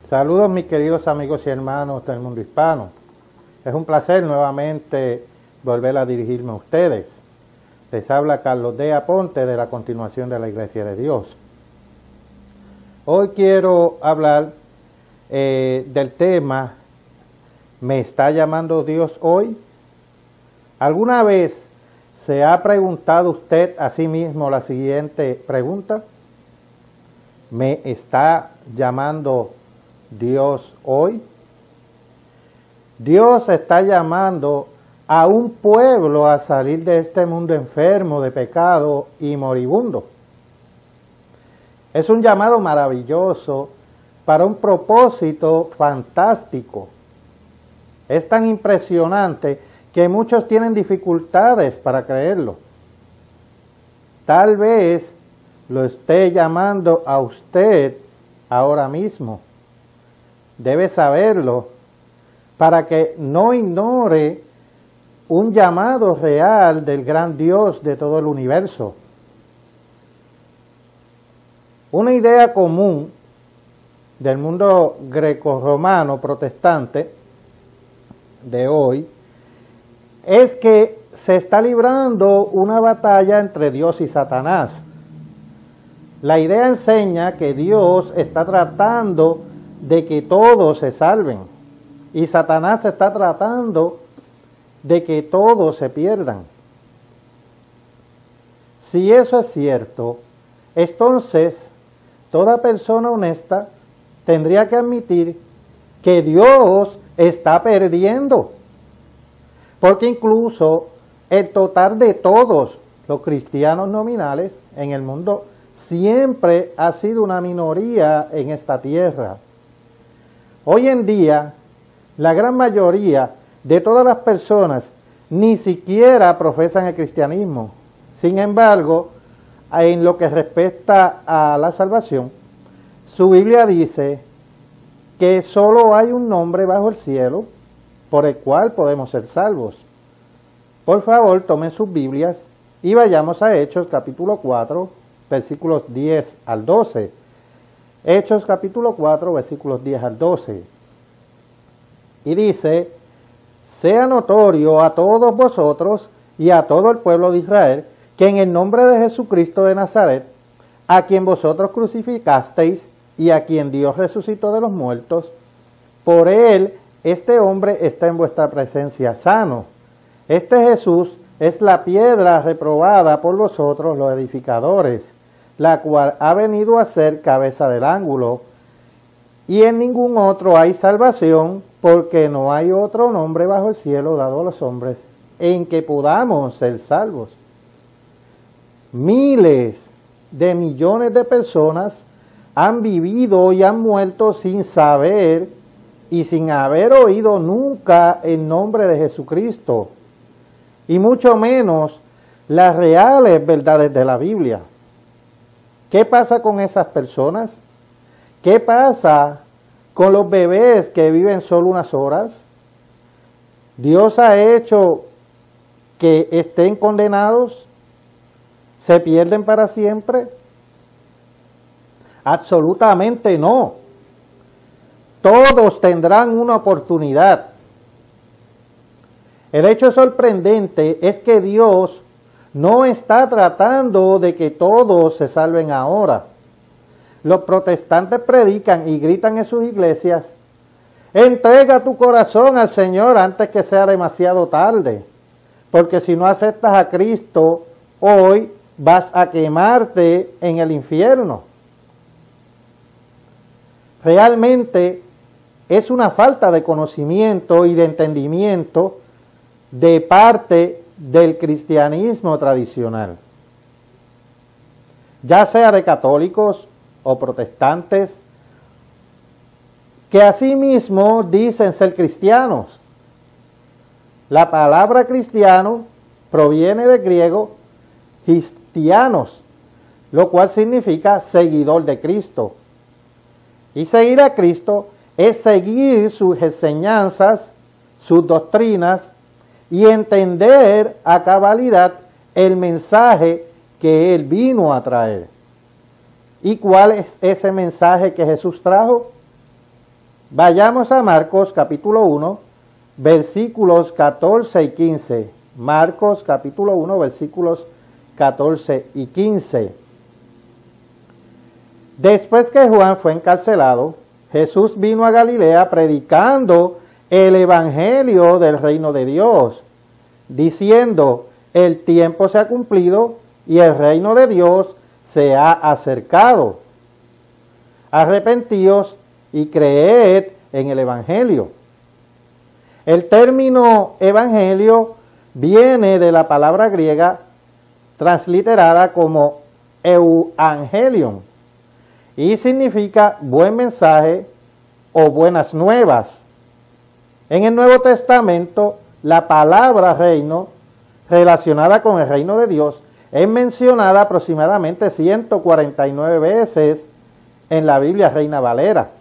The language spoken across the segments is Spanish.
Saludos mis queridos amigos y hermanos del mundo hispano. Es un placer nuevamente volver a dirigirme a ustedes. Les habla Carlos D. Aponte de la Continuación de la Iglesia de Dios. Hoy quiero hablar del tema ¿me está llamando Dios hoy? ¿Alguna vez se ha preguntado usted a sí mismo la siguiente pregunta? ¿Me está llamando Dios hoy? Dios está llamando a un pueblo a salir de este mundo enfermo de pecado y moribundo. Es un llamado maravilloso para un propósito fantástico. Es tan impresionante que muchos tienen dificultades para creerlo. Tal vez lo esté llamando a usted ahora mismo. Debe saberlo para que no ignore un llamado real del gran Dios de todo el universo. Una idea común del mundo grecorromano protestante de hoy es que se está librando una batalla entre Dios y Satanás. La idea enseña que Dios está tratando de que todos se salven y Satanás está tratando de que todos se pierdan. Si eso es cierto, entonces toda persona honesta tendría que admitir que Dios está perdiendo, porque incluso el total de todos los cristianos nominales en el mundo siempre ha sido una minoría en esta tierra. Hoy en día, la gran mayoría de todas las personas ni siquiera profesan el cristianismo. Sin embargo, en lo que respecta a la salvación, su Biblia dice que solo hay un nombre bajo el cielo por el cual podemos ser salvos. Por favor, tomen sus Biblias y vayamos a Hechos capítulo 4, versículos 10 al 12. Hechos capítulo 4, versículos 10 al 12. Y dice: sea notorio a todos vosotros y a todo el pueblo de Israel que en el nombre de Jesucristo de Nazaret, a quien vosotros crucificasteis y a quien Dios resucitó de los muertos, por él este hombre está en vuestra presencia sano. Este Jesús es la piedra reprobada por vosotros los edificadores, la cual ha venido a ser cabeza del ángulo, y en ningún otro hay salvación, porque no hay otro nombre bajo el cielo dado a los hombres en que podamos ser salvos. Miles de millones de personas han vivido y han muerto sin saber y sin haber oído nunca el nombre de Jesucristo, y mucho menos las reales verdades de la Biblia. ¿Qué pasa con esas personas? ¿Qué pasa con los bebés que viven solo unas horas? ¿Dios ha hecho que estén condenados? ¿Se pierden para siempre? Absolutamente no. Todos tendrán una oportunidad. El hecho sorprendente es que Dios no está tratando de que todos se salven ahora. Los protestantes predican y gritan en sus iglesias: entrega tu corazón al Señor antes que sea demasiado tarde, porque si no aceptas a Cristo hoy vas a quemarte en el infierno. Realmente es una falta de conocimiento y de entendimiento de parte del cristianismo tradicional, ya sea de católicos o protestantes, que asimismo dicen ser cristianos. La palabra cristiano proviene del griego cristianos, lo cual significa seguidor de Cristo. Y seguir a Cristo es seguir sus enseñanzas, sus doctrinas y entender a cabalidad el mensaje que Él vino a traer. ¿Y cuál es ese mensaje que Jesús trajo? Vayamos a Marcos capítulo 1, versículos 14 y 15. Marcos capítulo 1, versículos 14 y 15. Después que Juan fue encarcelado, Jesús vino a Galilea predicando el evangelio del reino de Dios, diciendo: el tiempo se ha cumplido y el reino de Dios se ha acercado. Arrepentíos y creed en el evangelio. El término evangelio viene de la palabra griega transliterada como euangelion y significa buen mensaje o buenas nuevas. En el Nuevo Testamento, la palabra reino, relacionada con el reino de Dios, es mencionada aproximadamente 149 veces en la Biblia Reina Valera.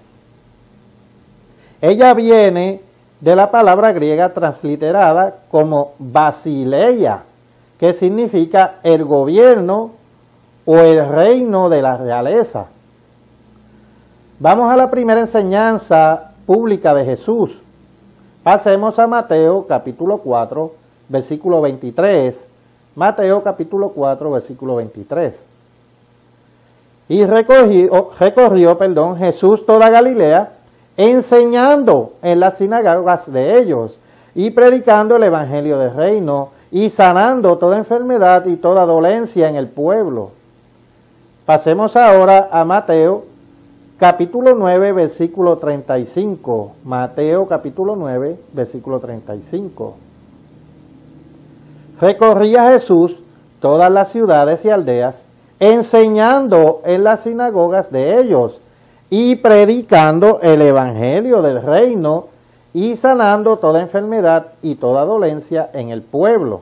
Ella viene de la palabra griega transliterada como basileia, que significa el gobierno o el reino de la realeza. Vamos a la primera enseñanza pública de Jesús. Pasemos a Mateo capítulo 4, versículo 23. Mateo capítulo 4, versículo 23. Y recorrió Jesús toda Galilea, enseñando en las sinagogas de ellos, y predicando el evangelio del reino, y sanando toda enfermedad y toda dolencia en el pueblo. Pasemos ahora a Mateo capítulo 9, versículo 35. Mateo capítulo 9, versículo 35. Recorría Jesús todas las ciudades y aldeas, enseñando en las sinagogas de ellos y predicando el evangelio del reino y sanando toda enfermedad y toda dolencia en el pueblo.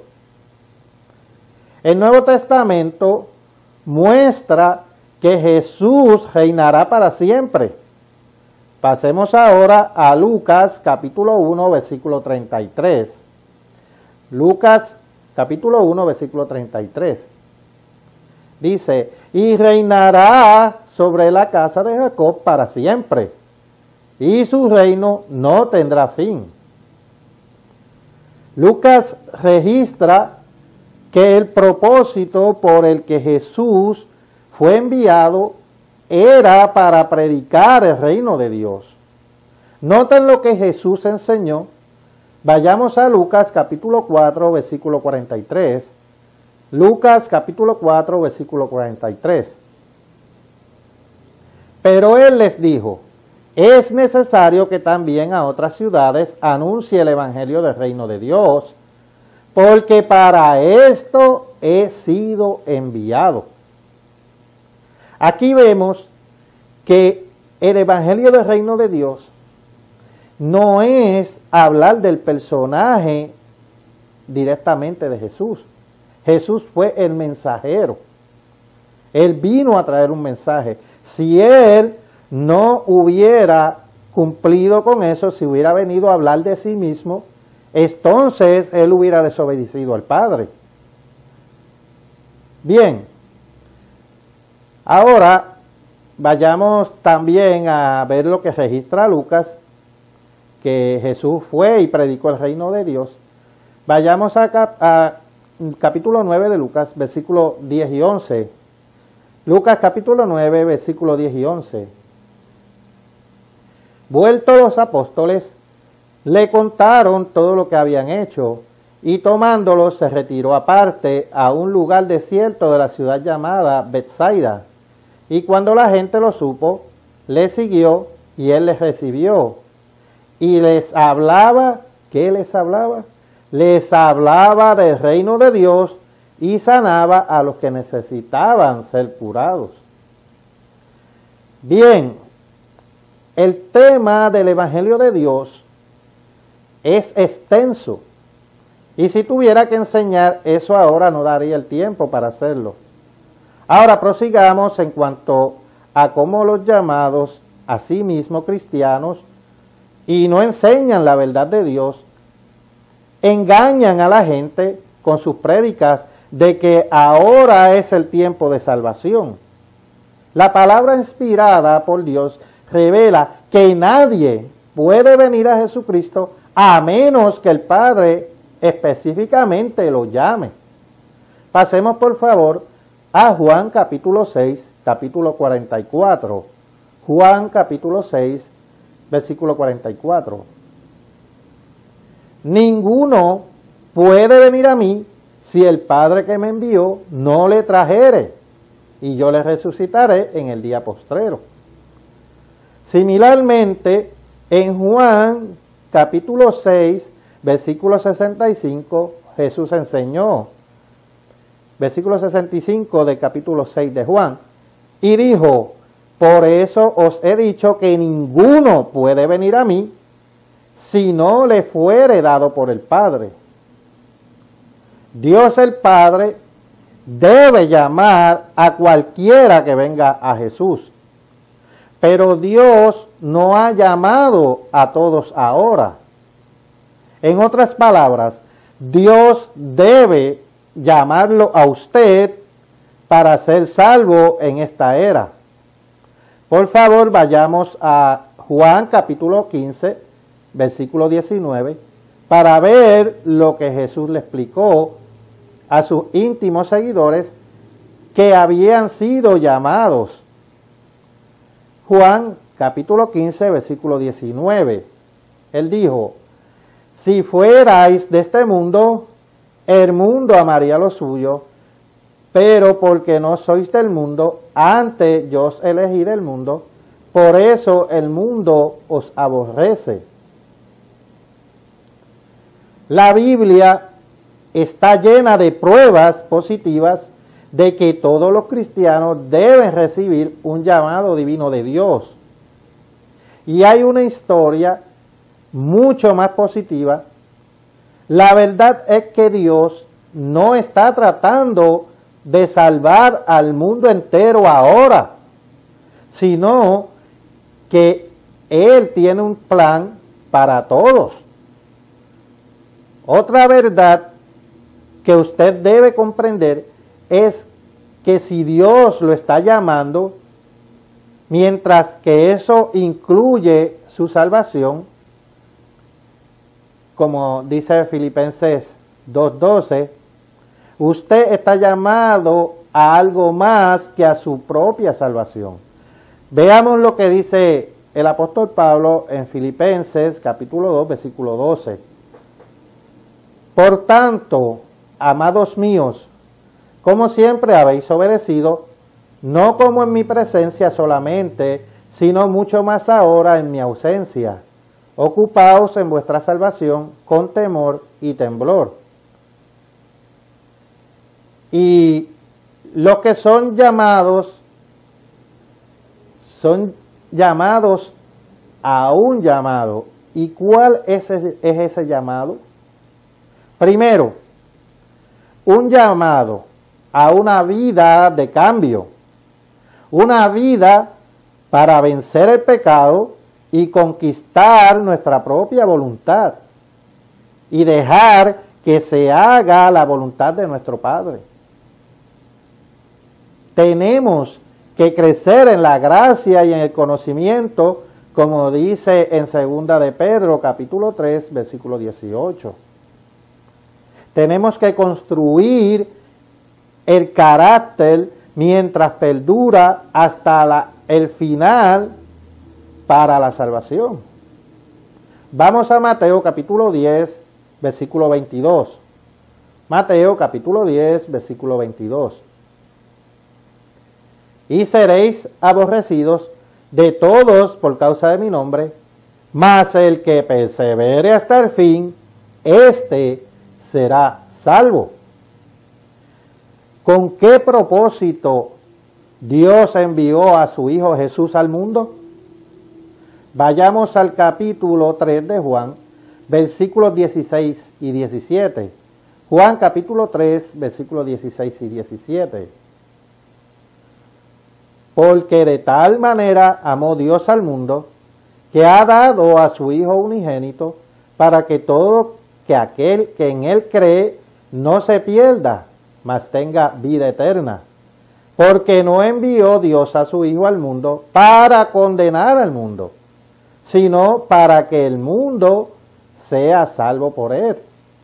El Nuevo Testamento muestra que Jesús reinará para siempre. Pasemos ahora a Lucas capítulo 1, versículo 33. Lucas capítulo 1, versículo 33. Dice: y reinará sobre la casa de Jacob para siempre, y su reino no tendrá fin. Lucas registra que el propósito por el que Jesús fue enviado era para predicar el reino de Dios. Noten lo que Jesús enseñó. Vayamos a Lucas capítulo 4, versículo 43. Lucas capítulo 4, versículo 43. Pero él les dijo: es necesario que también a otras ciudades anuncie el evangelio del reino de Dios, porque para esto he sido enviado. Aquí vemos que el evangelio del reino de Dios no es hablar del personaje directamente de Jesús. Jesús fue el mensajero. Él vino a traer un mensaje. Si él no hubiera cumplido con eso, si hubiera venido a hablar de sí mismo, entonces él hubiera desobedecido al Padre. Bien, ahora vayamos también a ver lo que registra Lucas, que Jesús fue y predicó el reino de Dios. Vayamos a capítulo 9 de Lucas, versículos 10 y 11. Lucas capítulo 9, versículos 10 y 11. Vueltos los apóstoles, le contaron todo lo que habían hecho, y tomándolos se retiró aparte a un lugar desierto de la ciudad llamada Betsaida. Y cuando la gente lo supo, le siguió y él les recibió. Y les hablaba, ¿qué les hablaba? Les hablaba del reino de Dios y sanaba a los que necesitaban ser curados. Bien, el tema del evangelio de Dios es extenso. Y si tuviera que enseñar eso ahora, no daría el tiempo para hacerlo. Ahora prosigamos en cuanto a cómo los llamados a sí mismos cristianos y no enseñan la verdad de Dios, engañan a la gente con sus prédicas de que ahora es el tiempo de salvación. La palabra inspirada por Dios revela que nadie puede venir a Jesucristo a menos que el Padre específicamente lo llame. Pasemos por favor a Juan capítulo 6, capítulo 44. Juan capítulo 6, versículo 44. Ninguno puede venir a mí si el Padre que me envió no le trajere, y yo le resucitaré en el día postrero. Similarmente, en Juan capítulo 6, versículo 65, Jesús enseñó, versículo 65 del capítulo 6 de Juan, y dijo, por eso os he dicho que ninguno puede venir a mí si no le fuere dado por el Padre. Dios el Padre debe llamar a cualquiera que venga a Jesús, pero Dios no ha llamado a todos ahora. En otras palabras, Dios debe llamarlo a usted para ser salvo en esta era. Por favor, vayamos a Juan capítulo 15, versículo 19, para ver lo que Jesús le explicó a sus íntimos seguidores que habían sido llamados. Juan capítulo 15, versículo 19. Él dijo, si fuerais de este mundo, el mundo amaría lo suyo, pero porque no sois del mundo, antes yo os elegí del mundo, por eso el mundo os aborrece. La Biblia está llena de pruebas positivas de que todos los cristianos deben recibir un llamado divino de Dios. Y hay una historia mucho más positiva. La verdad es que Dios no está tratando de salvar al mundo entero ahora, sino que Él tiene un plan para todos. Otra verdad que usted debe comprender es que si Dios lo está llamando, mientras que eso incluye su salvación, como dice Filipenses 2:12, usted está llamado a algo más que a su propia salvación. Veamos lo que dice el apóstol Pablo en Filipenses capítulo 2, versículo 12. Por tanto, amados míos, como siempre habéis obedecido, no como en mi presencia solamente, sino mucho más ahora en mi ausencia. Ocupaos en vuestra salvación con temor y temblor. Y los que son llamados a un llamado. ¿Y cuál es ese llamado? Primero, un llamado a una vida de cambio, una vida para vencer el pecado y conquistar nuestra propia voluntad y dejar que se haga la voluntad de nuestro Padre. Tenemos que crecer en la gracia y en el conocimiento, como dice en 2 de Pedro, capítulo 3, versículo 18. Tenemos que construir el carácter mientras perdura hasta el final para la salvación. Vamos a Mateo capítulo 10, versículo 22. Mateo capítulo 10, versículo 22. Y seréis aborrecidos de todos por causa de mi nombre, mas el que persevere hasta el fin, éste será salvo. ¿Con qué propósito Dios envió a su Hijo Jesús al mundo? Vayamos al capítulo 3 de Juan, versículos 16 y 17. Juan capítulo 3, versículos 16 y 17. Porque de tal manera amó Dios al mundo, que ha dado a su Hijo unigénito, para que todo aquel que en Él cree no se pierda, mas tenga vida eterna. Porque no envió Dios a su Hijo al mundo para condenar al mundo, sino para que el mundo sea salvo por él.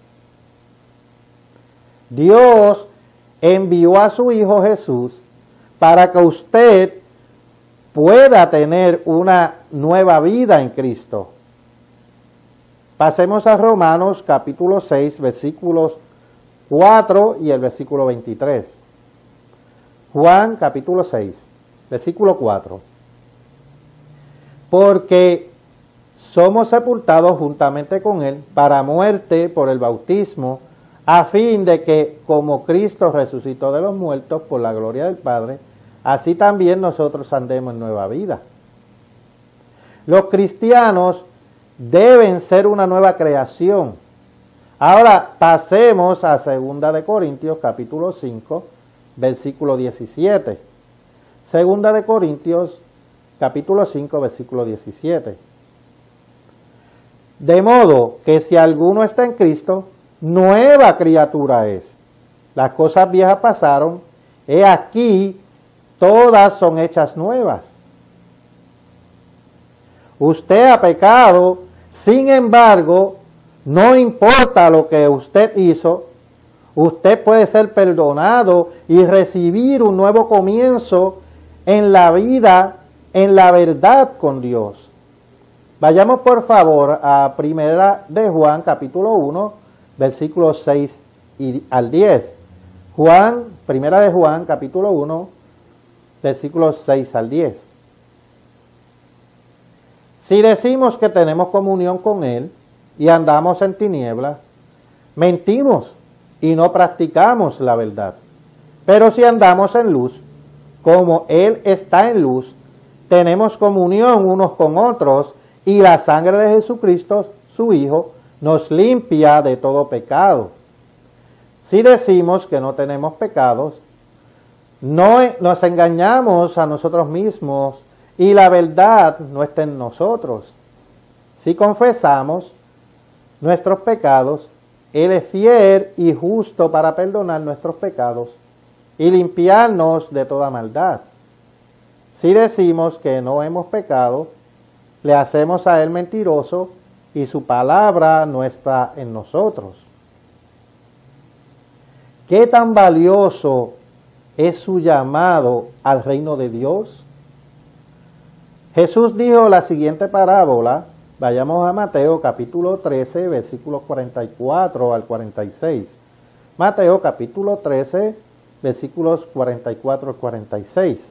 Dios envió a su Hijo Jesús para que usted pueda tener una nueva vida en Cristo. Pasemos a Romanos capítulo 6, versículos 4 y el versículo 23. Juan capítulo 6, versículo 4. Porque somos sepultados juntamente con Él para muerte por el bautismo, a fin de que, como Cristo resucitó de los muertos por la gloria del Padre, así también nosotros andemos en nueva vida. Los cristianos deben ser una nueva creación. Ahora pasemos a 2 de Corintios capítulo 5, versículo 17. 2 de Corintios capítulo 5, versículo 17. De modo que si alguno está en Cristo, nueva criatura es. Las cosas viejas pasaron, he aquí, todas son hechas nuevas. Usted ha pecado, sin embargo, no importa lo que usted hizo, usted puede ser perdonado y recibir un nuevo comienzo en la vida, en la verdad con Dios. Vayamos por favor a 1 de Juan capítulo 1, versículos 6 al 10. 1 de Juan capítulo 1, versículos 6 al 10. Si decimos que tenemos comunión con Él y andamos en tinieblas, mentimos y no practicamos la verdad. Pero si andamos en luz, como Él está en luz, tenemos comunión unos con otros, y la sangre de Jesucristo, su Hijo, nos limpia de todo pecado. Si decimos que no tenemos pecados, no nos engañamos a nosotros mismos y la verdad no está en nosotros. Si confesamos nuestros pecados, Él es fiel y justo para perdonar nuestros pecados y limpiarnos de toda maldad. Si decimos que no hemos pecado, le hacemos a Él mentiroso y su palabra no está en nosotros. ¿Qué tan valioso es su llamado al reino de Dios? Jesús dijo la siguiente parábola. Vayamos a Mateo capítulo 13, versículos 44 al 46. Mateo capítulo 13, versículos 44 al 46.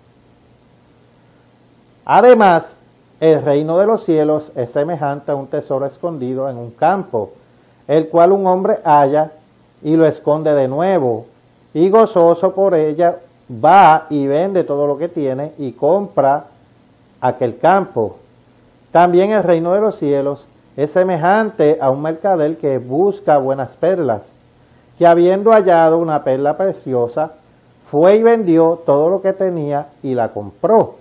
Además, el reino de los cielos es semejante a un tesoro escondido en un campo, el cual un hombre halla y lo esconde de nuevo, y gozoso por ella va y vende todo lo que tiene y compra aquel campo. También el reino de los cielos es semejante a un mercader que busca buenas perlas, que habiendo hallado una perla preciosa, fue y vendió todo lo que tenía y la compró.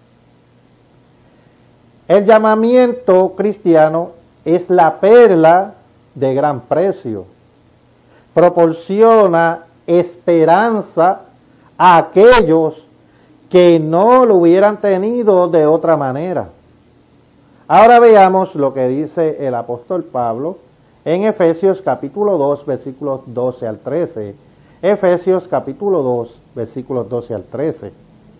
El llamamiento cristiano es la perla de gran precio. Proporciona esperanza a aquellos que no lo hubieran tenido de otra manera. Ahora veamos lo que dice el apóstol Pablo en Efesios capítulo 2, versículos 12 al 13. Efesios capítulo 2, versículos 12 al 13.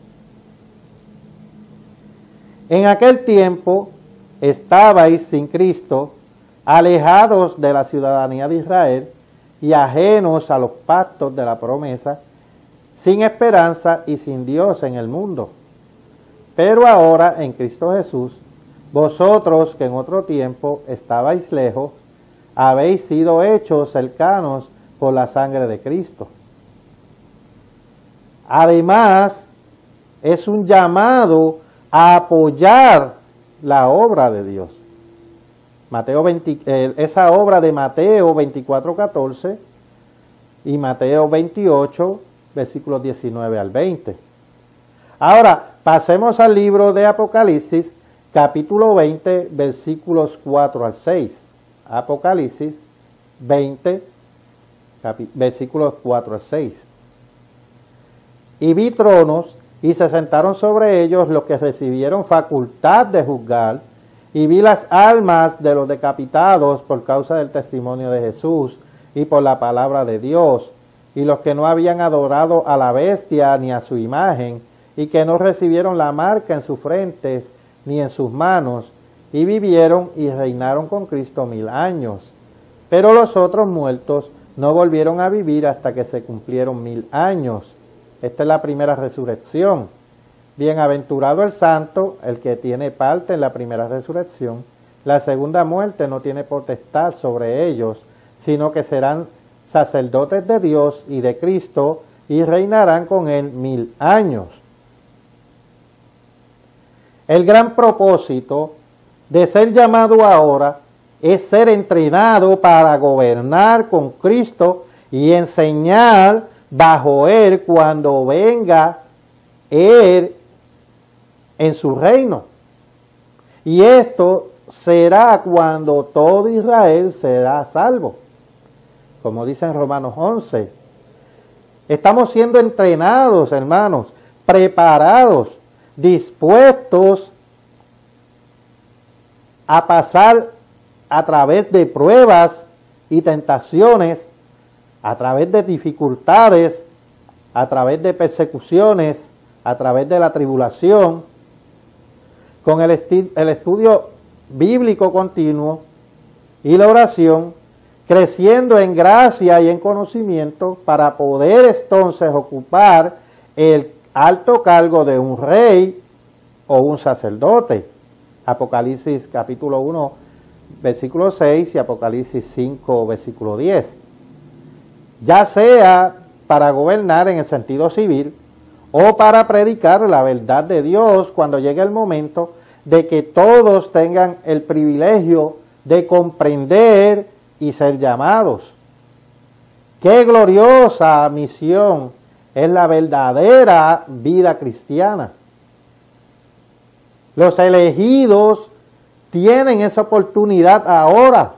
En aquel tiempo estabais sin Cristo, alejados de la ciudadanía de Israel y ajenos a los pactos de la promesa, sin esperanza y sin Dios en el mundo. Pero ahora en Cristo Jesús, vosotros que en otro tiempo estabais lejos, habéis sido hechos cercanos por la sangre de Cristo. Además, es un llamado a apoyar la obra de Dios. Esa obra de Mateo 24:14 y Mateo 28, versículos 19 al 20. Ahora, pasemos al libro de Apocalipsis, capítulo 20, versículos 4 al 6. Apocalipsis 20, versículos 4 al 6. Y vi tronos, y se sentaron sobre ellos los que recibieron facultad de juzgar, y vi las almas de los decapitados por causa del testimonio de Jesús y por la palabra de Dios, y los que no habían adorado a la bestia ni a su imagen, y que no recibieron la marca en sus frentes ni en sus manos, y vivieron y reinaron con Cristo 1000 años. Pero los otros muertos no volvieron a vivir hasta que se cumplieron 1000 años. Esta es la primera resurrección. Bienaventurado el santo, el que tiene parte en la primera resurrección. La segunda muerte no tiene potestad sobre ellos, sino que serán sacerdotes de Dios y de Cristo y reinarán con él 1000 años. El gran propósito de ser llamado ahora es ser entrenado para gobernar con Cristo y enseñar bajo Él cuando venga Él en su reino. Y esto será cuando todo Israel será salvo. Como dice en Romanos 11. Estamos siendo entrenados, hermanos, preparados, dispuestos a pasar a través de pruebas y tentaciones, a través de dificultades, a través de persecuciones, a través de la tribulación, con el estudio bíblico continuo y la oración, creciendo en gracia y en conocimiento para poder entonces ocupar el alto cargo de un rey o un sacerdote. Apocalipsis capítulo 1, versículo 6 y Apocalipsis 5, versículo 10. Ya sea para gobernar en el sentido civil o para predicar la verdad de Dios cuando llegue el momento de que todos tengan el privilegio de comprender y ser llamados. ¡Qué gloriosa misión es la verdadera vida cristiana! Los elegidos tienen esa oportunidad ahora.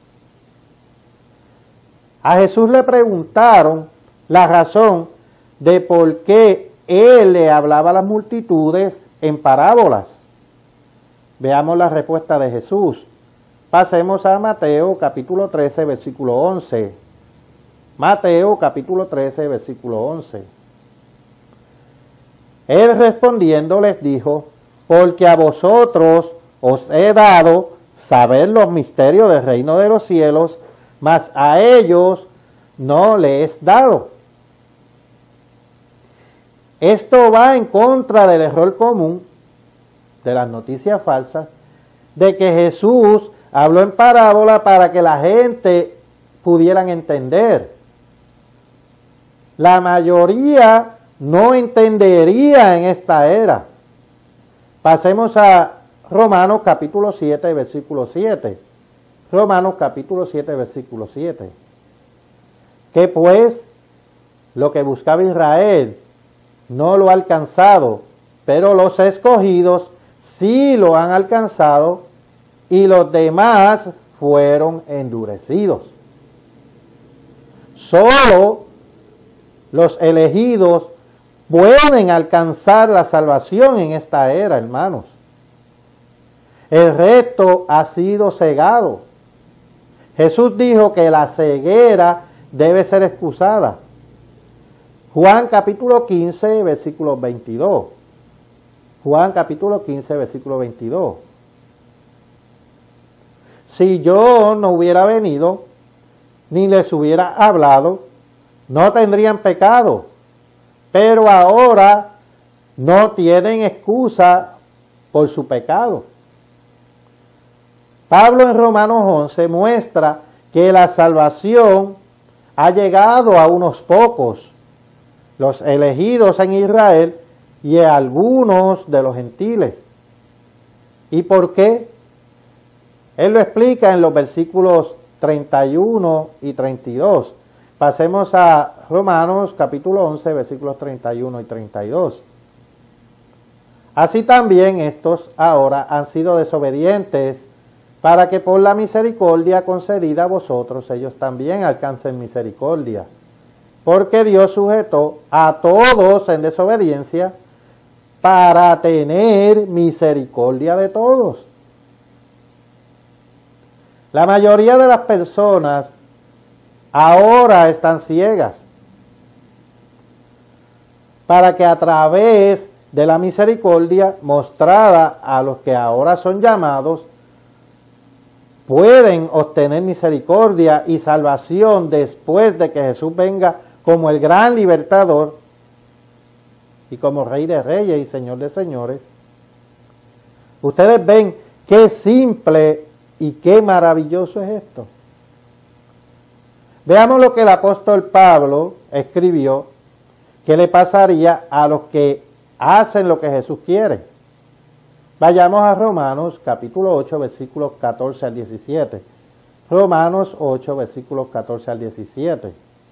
A Jesús le preguntaron la razón de por qué Él le hablaba a las multitudes en parábolas. Veamos la respuesta de Jesús. Pasemos a Mateo capítulo 13, versículo 11. Mateo capítulo 13, versículo 11. Él respondiendo les dijo: porque a vosotros os he dado saber los misterios del reino de los cielos, mas a ellos no les es dado. Esto va en contra del error común, de las noticias falsas, de que Jesús habló en parábola para que la gente pudieran entender. La mayoría no entendería en esta era. Pasemos a Romanos capítulo 7, versículo 7. Romanos capítulo 7, versículo 7. Que pues lo que buscaba Israel no lo ha alcanzado, pero los escogidos sí lo han alcanzado y los demás fueron endurecidos. Solo los elegidos pueden alcanzar la salvación en esta era, hermanos. El resto ha sido cegado. Jesús dijo que la ceguera debe ser excusada. Juan capítulo 15, versículo 22. Juan capítulo 15, versículo 22. Si yo no hubiera venido, ni les hubiera hablado, no tendrían pecado. Pero ahora no tienen excusa por su pecado. Pablo en Romanos 11 muestra que la salvación ha llegado a unos pocos, los elegidos en Israel y a algunos de los gentiles. ¿Y por qué? Él lo explica en los versículos 31 y 32. Pasemos a Romanos capítulo 11, versículos 31 y 32. Así también estos ahora han sido desobedientes, para que por la misericordia concedida a vosotros ellos también alcancen misericordia. Porque Dios sujetó a todos en desobediencia para tener misericordia de todos. La mayoría de las personas ahora están ciegas para que a través de la misericordia mostrada a los que ahora son llamados, pueden obtener misericordia y salvación después de que Jesús venga como el gran libertador y como Rey de Reyes y Señor de Señores. Ustedes ven qué simple y qué maravilloso es esto. Veamos lo que el apóstol Pablo escribió, qué le pasaría a los que hacen lo que Jesús quiere. Vayamos a Romanos capítulo 8, versículos 14 al 17. Romanos 8, versículos 14 al 17.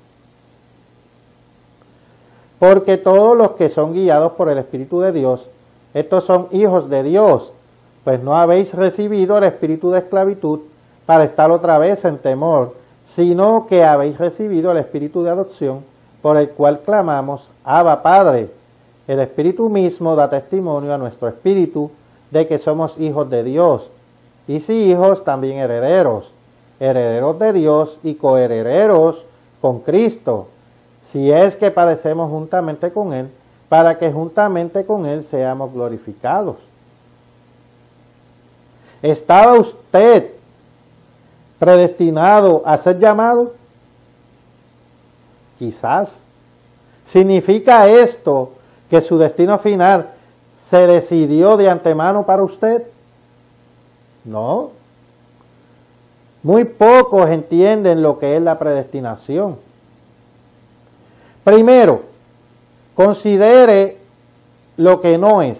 Porque todos los que son guiados por el Espíritu de Dios, estos son hijos de Dios, pues no habéis recibido el espíritu de esclavitud para estar otra vez en temor, sino que habéis recibido el espíritu de adopción, por el cual clamamos, Abba, Padre. El Espíritu mismo da testimonio a nuestro espíritu de que somos hijos de Dios, y si hijos, también herederos, herederos de Dios y coherederos con Cristo, si es que padecemos juntamente con Él, para que juntamente con Él seamos glorificados. ¿Estaba usted predestinado a ser llamado? Quizás. ¿Significa esto que su destino final se decidió de antemano para usted? No. Muy pocos entienden lo que es la predestinación. Primero, considere lo que no es.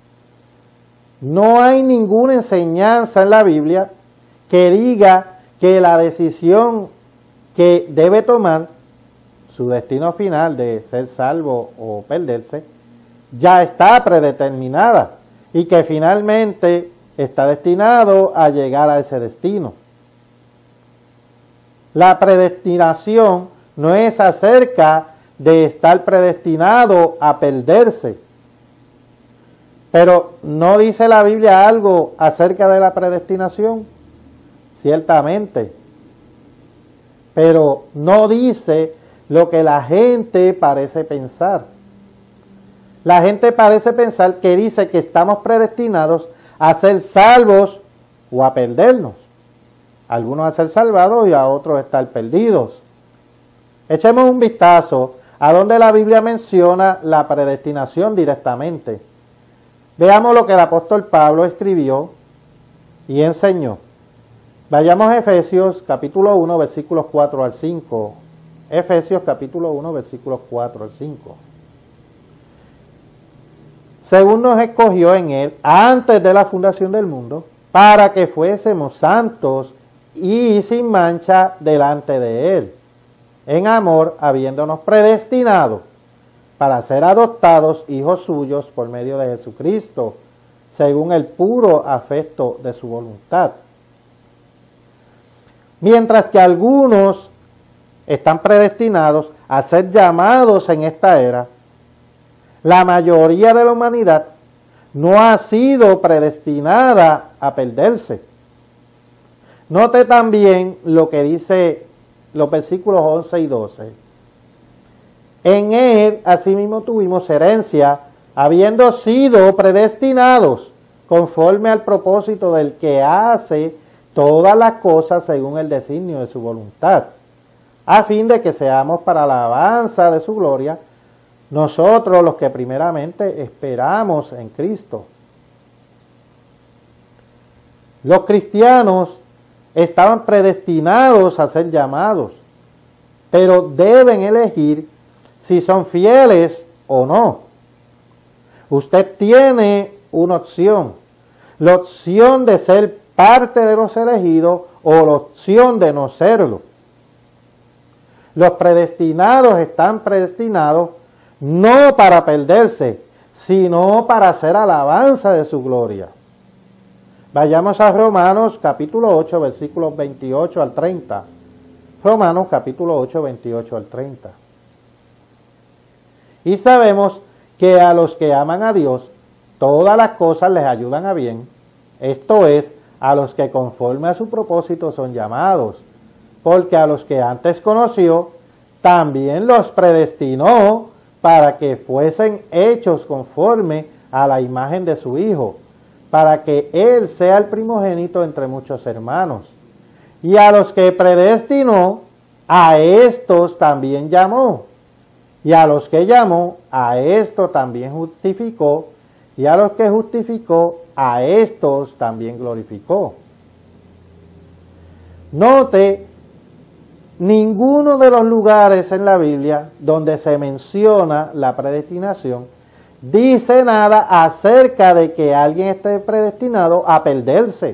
No hay ninguna enseñanza en la Biblia que diga que la decisión que debe tomar, su destino final de ser salvo o perderse, ya está predeterminada y que finalmente está destinado a llegar a ese destino. La predestinación no es acerca de estar predestinado a perderse. Pero ¿no dice la Biblia algo acerca de la predestinación? Ciertamente. Pero no dice lo que la gente parece pensar. La gente parece pensar que dice que estamos predestinados a ser salvos o a perdernos. Algunos a ser salvados y a otros a estar perdidos. Echemos un vistazo a donde la Biblia menciona la predestinación directamente. Veamos lo que el apóstol Pablo escribió y enseñó. Vayamos a Efesios capítulo 1, versículos 4 al 5. Efesios capítulo 1, versículos 4 al 5. Según nos escogió en Él antes de la fundación del mundo, para que fuésemos santos y sin mancha delante de Él, en amor, habiéndonos predestinado para ser adoptados hijos suyos por medio de Jesucristo, según el puro afecto de su voluntad. Mientras que algunos están predestinados a ser llamados en esta era, la mayoría de la humanidad no ha sido predestinada a perderse. Note también lo que dice los versículos 11 y 12. En Él asimismo tuvimos herencia, habiendo sido predestinados conforme al propósito del que hace todas las cosas según el designio de su voluntad, a fin de que seamos para la alabanza de su gloria, nosotros los que primeramente esperamos en Cristo. Los cristianos estaban predestinados a ser llamados, pero deben elegir si son fieles o no. Usted tiene una opción, la opción de ser parte de los elegidos o la opción de no serlo. Los predestinados están predestinados no para perderse, sino para hacer alabanza de su gloria. Vayamos a Romanos capítulo 8, versículos 28 al 30. Romanos capítulo 8, 28 al 30. Y sabemos que a los que aman a Dios, todas las cosas les ayudan a bien, esto es, a los que conforme a su propósito son llamados, porque a los que antes conoció, también los predestinó para que fuesen hechos conforme a la imagen de su Hijo, para que Él sea el primogénito entre muchos hermanos. Y a los que predestinó, a estos también llamó. Y a los que llamó, a estos también justificó. Y a los que justificó, a estos también glorificó. Note, ninguno de los lugares en la Biblia donde se menciona la predestinación dice nada acerca de que alguien esté predestinado a perderse,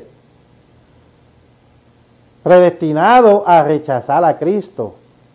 predestinado a rechazar a Cristo.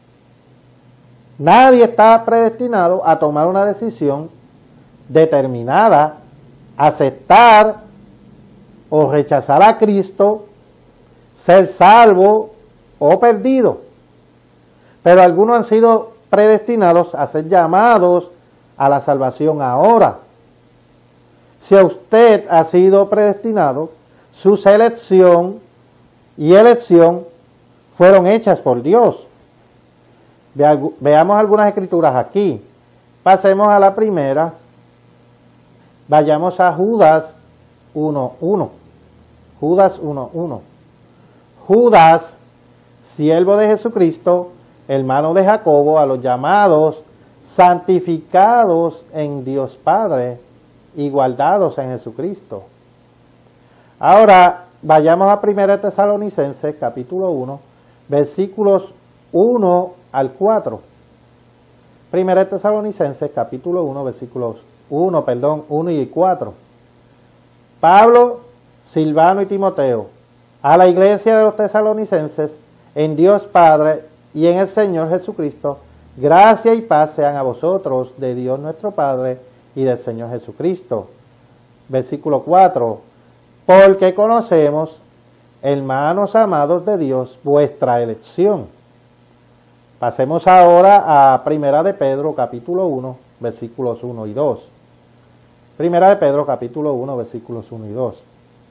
Nadie está predestinado a tomar una decisión determinada, aceptar o rechazar a Cristo, ser salvo o perdido. Pero algunos han sido predestinados a ser llamados a la salvación ahora. Si usted ha sido predestinado, su selección y elección fueron hechas por Dios. Veamos algunas escrituras aquí. Pasemos a la primera. Vayamos a Judas 1:1. Judas 1:1. Judas, siervo de Jesucristo, hermano de Jacobo, a los llamados, santificados en Dios Padre y guardados en Jesucristo. Ahora, vayamos a 1 Tesalonicenses, capítulo 1, versículos 1 al 4. 1 Tesalonicenses, capítulo 1, versículos 1 y 4. Pablo, Silvano y Timoteo, a la iglesia de los tesalonicenses, en Dios Padre y en el Señor Jesucristo, gracia y paz sean a vosotros, de Dios nuestro Padre y del Señor Jesucristo. Versículo 4. Porque conocemos, hermanos amados de Dios, vuestra elección. Pasemos ahora a 1 de Pedro, capítulo 1, versículos 1 y 2. 1 de Pedro, capítulo 1, versículos 1 y 2.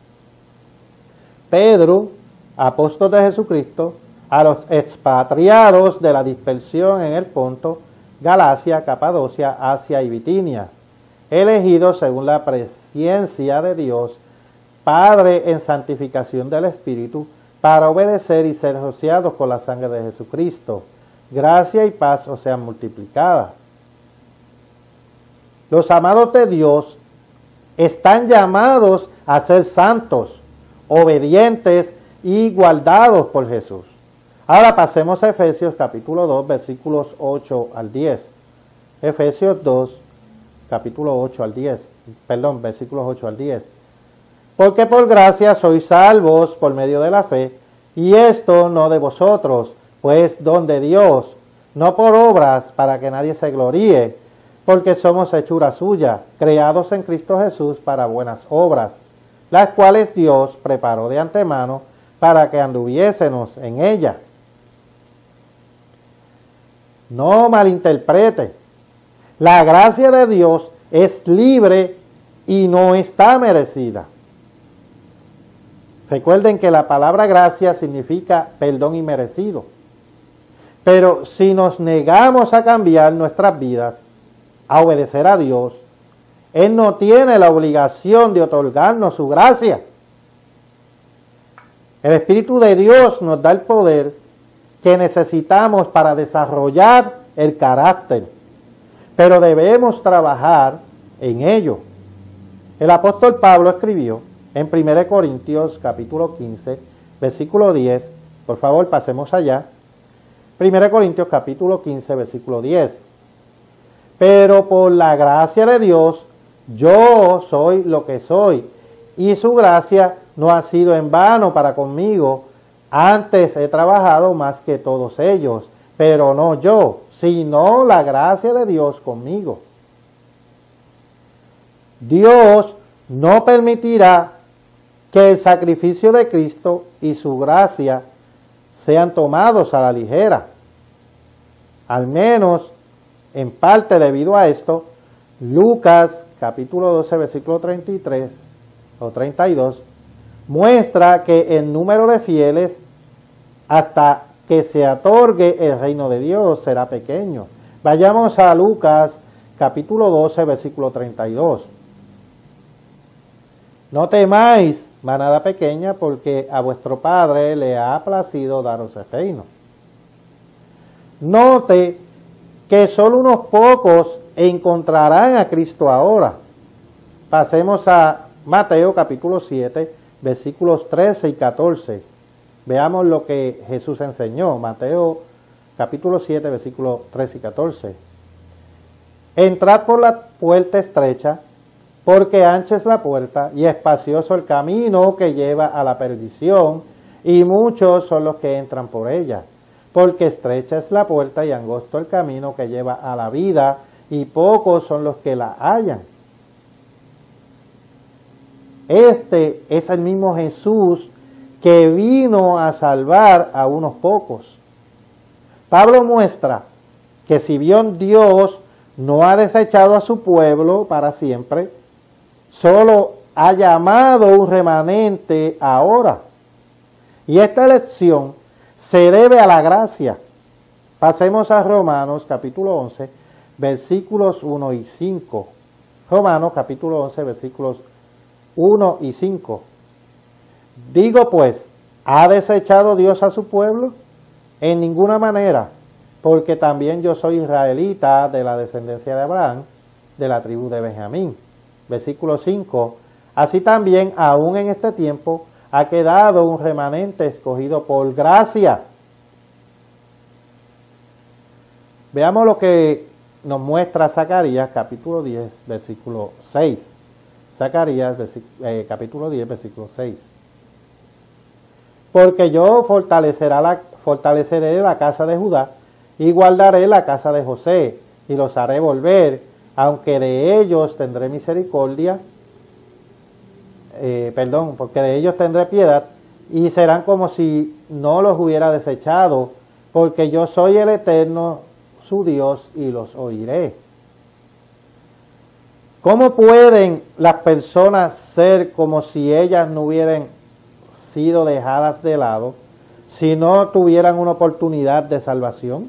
Pedro, apóstol de Jesucristo, a los expatriados de la dispersión en el Ponto, Galacia, Capadocia, Asia y Bitinia, elegidos según la presciencia de Dios, Padre en santificación del Espíritu, para obedecer y ser rociados con la sangre de Jesucristo. Gracia y paz os sean multiplicadas. Los amados de Dios están llamados a ser santos, obedientes y guardados por Jesús. Ahora pasemos a Efesios capítulo 2, versículos 8 al 10. Efesios 2, capítulo 8 al 10. Versículos 8 al 10. Porque por gracia sois salvos por medio de la fe, y esto no de vosotros, pues don de Dios, no por obras para que nadie se gloríe, porque somos hechura suya, creados en Cristo Jesús para buenas obras, las cuales Dios preparó de antemano para que anduviésemos en ella. No malinterprete. La gracia de Dios es libre y no está merecida. Recuerden que la palabra gracia significa perdón inmerecido. Pero si nos negamos a cambiar nuestras vidas, a obedecer a Dios, Él no tiene la obligación de otorgarnos su gracia. El Espíritu de Dios nos da el poder que necesitamos para desarrollar el carácter, pero debemos trabajar en ello. El apóstol Pablo escribió en 1 Corintios capítulo 15, versículo 10, por favor pasemos allá, 1 Corintios capítulo 15, versículo 10. Pero por la gracia de Dios, yo soy lo que soy, y su gracia no ha sido en vano para conmigo. Antes he trabajado más que todos ellos, pero no yo, sino la gracia de Dios conmigo. Dios no permitirá que el sacrificio de Cristo y su gracia sean tomados a la ligera. Al menos, en parte debido a esto, Lucas capítulo 12, versículo 33 o 32, muestra que el número de fieles hasta que se otorgue el reino de Dios será pequeño. Vayamos a Lucas capítulo 12, versículo 32. No temáis, manada pequeña, porque a vuestro Padre le ha placido daros el reino. Note que solo unos pocos encontrarán a Cristo ahora. Pasemos a Mateo capítulo 7, versículos 13 y 14. Veamos lo que Jesús enseñó. Mateo capítulo 7, versículos 13 y 14. Entrad por la puerta estrecha, porque ancha es la puerta y espacioso el camino que lleva a la perdición, y muchos son los que entran por ella. Porque estrecha es la puerta y angosto el camino que lleva a la vida, y pocos son los que la hallan. Este es el mismo Jesús que vino a salvar a unos pocos. Pablo muestra que si bien Dios no ha desechado a su pueblo para siempre, solo ha llamado un remanente ahora. Y esta elección se debe a la gracia. Pasemos a Romanos capítulo 11, versículos 1 y 5. Romanos capítulo 11, versículos 1 y 5. Digo pues, ¿ha desechado Dios a su pueblo? En ninguna manera, porque también yo soy israelita de la descendencia de Abraham, de la tribu de Benjamín. Versículo 5. Así también, aún en este tiempo, ha quedado un remanente escogido por gracia. Veamos lo que nos muestra Zacarías capítulo 10, versículo 6. Zacarías capítulo 10, versículo 6. Porque yo fortaleceré la casa de Judá y guardaré la casa de José y los haré volver, aunque de ellos tendré misericordia, porque de ellos tendré piedad, y serán como si no los hubiera desechado, porque yo soy el Eterno, su Dios, y los oiré. ¿Cómo pueden las personas ser como si ellas no hubieran sido dejadas de lado, si no tuvieran una oportunidad de salvación?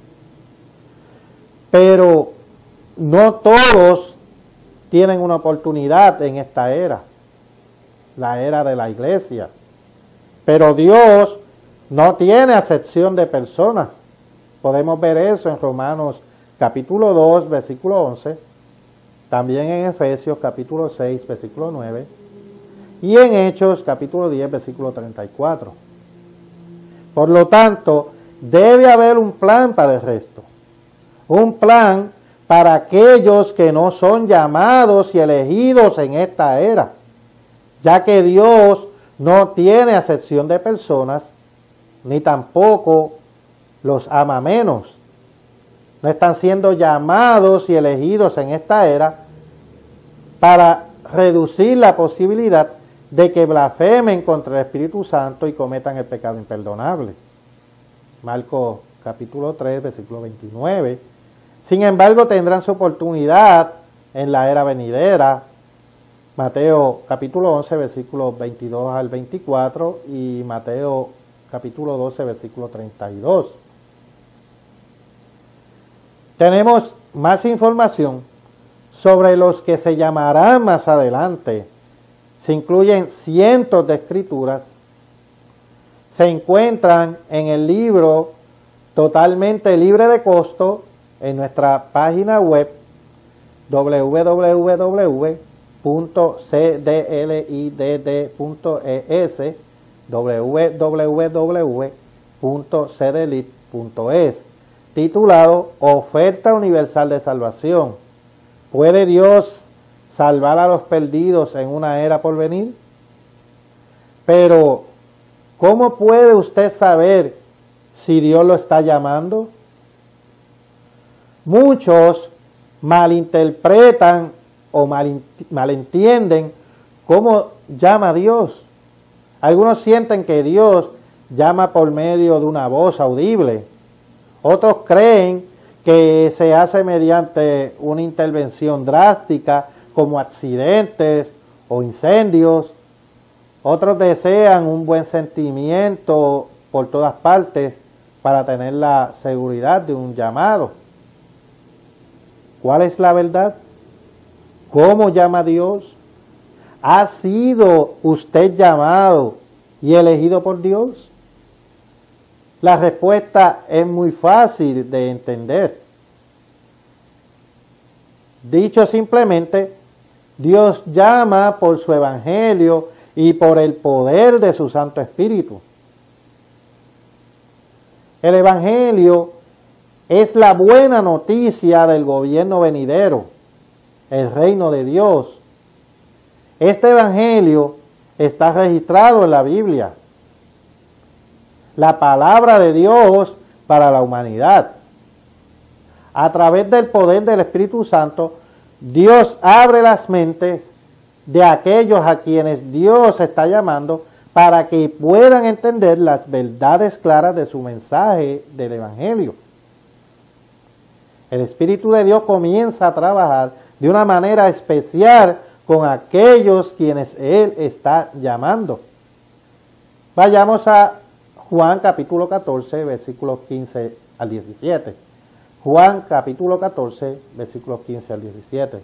Pero no todos tienen una oportunidad en esta era, la era de la iglesia. Pero Dios no tiene acepción de personas. Podemos ver eso en Romanos capítulo 2, versículo 11, también en Efesios capítulo 6, versículo 9, y en Hechos capítulo 10, versículo 34. Por lo tanto, debe haber un plan para el resto. Un plan para aquellos que no son llamados y elegidos en esta era, ya que Dios no tiene acepción de personas, ni tampoco los ama menos. No están siendo llamados y elegidos en esta era para reducir la posibilidad de que blasfemen contra el Espíritu Santo y cometan el pecado imperdonable. Marcos capítulo 3, versículo 29. Sin embargo, tendrán su oportunidad en la era venidera. Mateo capítulo 11, versículos 22 al 24 y Mateo capítulo 12, versículo 32. Tenemos más información sobre los que se llamarán más adelante. Se incluyen cientos de escrituras. Se encuentran en el libro totalmente libre de costo en nuestra página web www.cdlidd.es, www.cdlit.es, titulado Oferta Universal de Salvación. ¿Puede Dios salvar a los perdidos en una era por venir? Pero, ¿cómo puede usted saber si Dios lo está llamando? Muchos malinterpretan o malentienden cómo llama a Dios. Algunos sienten que Dios llama por medio de una voz audible. Otros creen que se hace mediante una intervención drástica como accidentes o incendios Otros desean un buen sentimiento por todas partes para tener la seguridad de un llamado. ¿Cuál es la verdad? ¿Cómo llama Dios? ¿Ha sido usted llamado y elegido por Dios? La respuesta es muy fácil de entender. Dicho simplemente, Dios llama por su evangelio y por el poder de su Santo Espíritu. El evangelio es la buena noticia del gobierno venidero, el reino de Dios. Este evangelio está registrado en la Biblia, la palabra de Dios para la humanidad. A través del poder del Espíritu Santo, Dios abre las mentes de aquellos a quienes Dios está llamando para que puedan entender las verdades claras de su mensaje del evangelio. El Espíritu de Dios comienza a trabajar de una manera especial con aquellos quienes Él está llamando. Vayamos a Juan capítulo 14, versículos 15 al 17. Juan capítulo 14, versículos 15 al 17.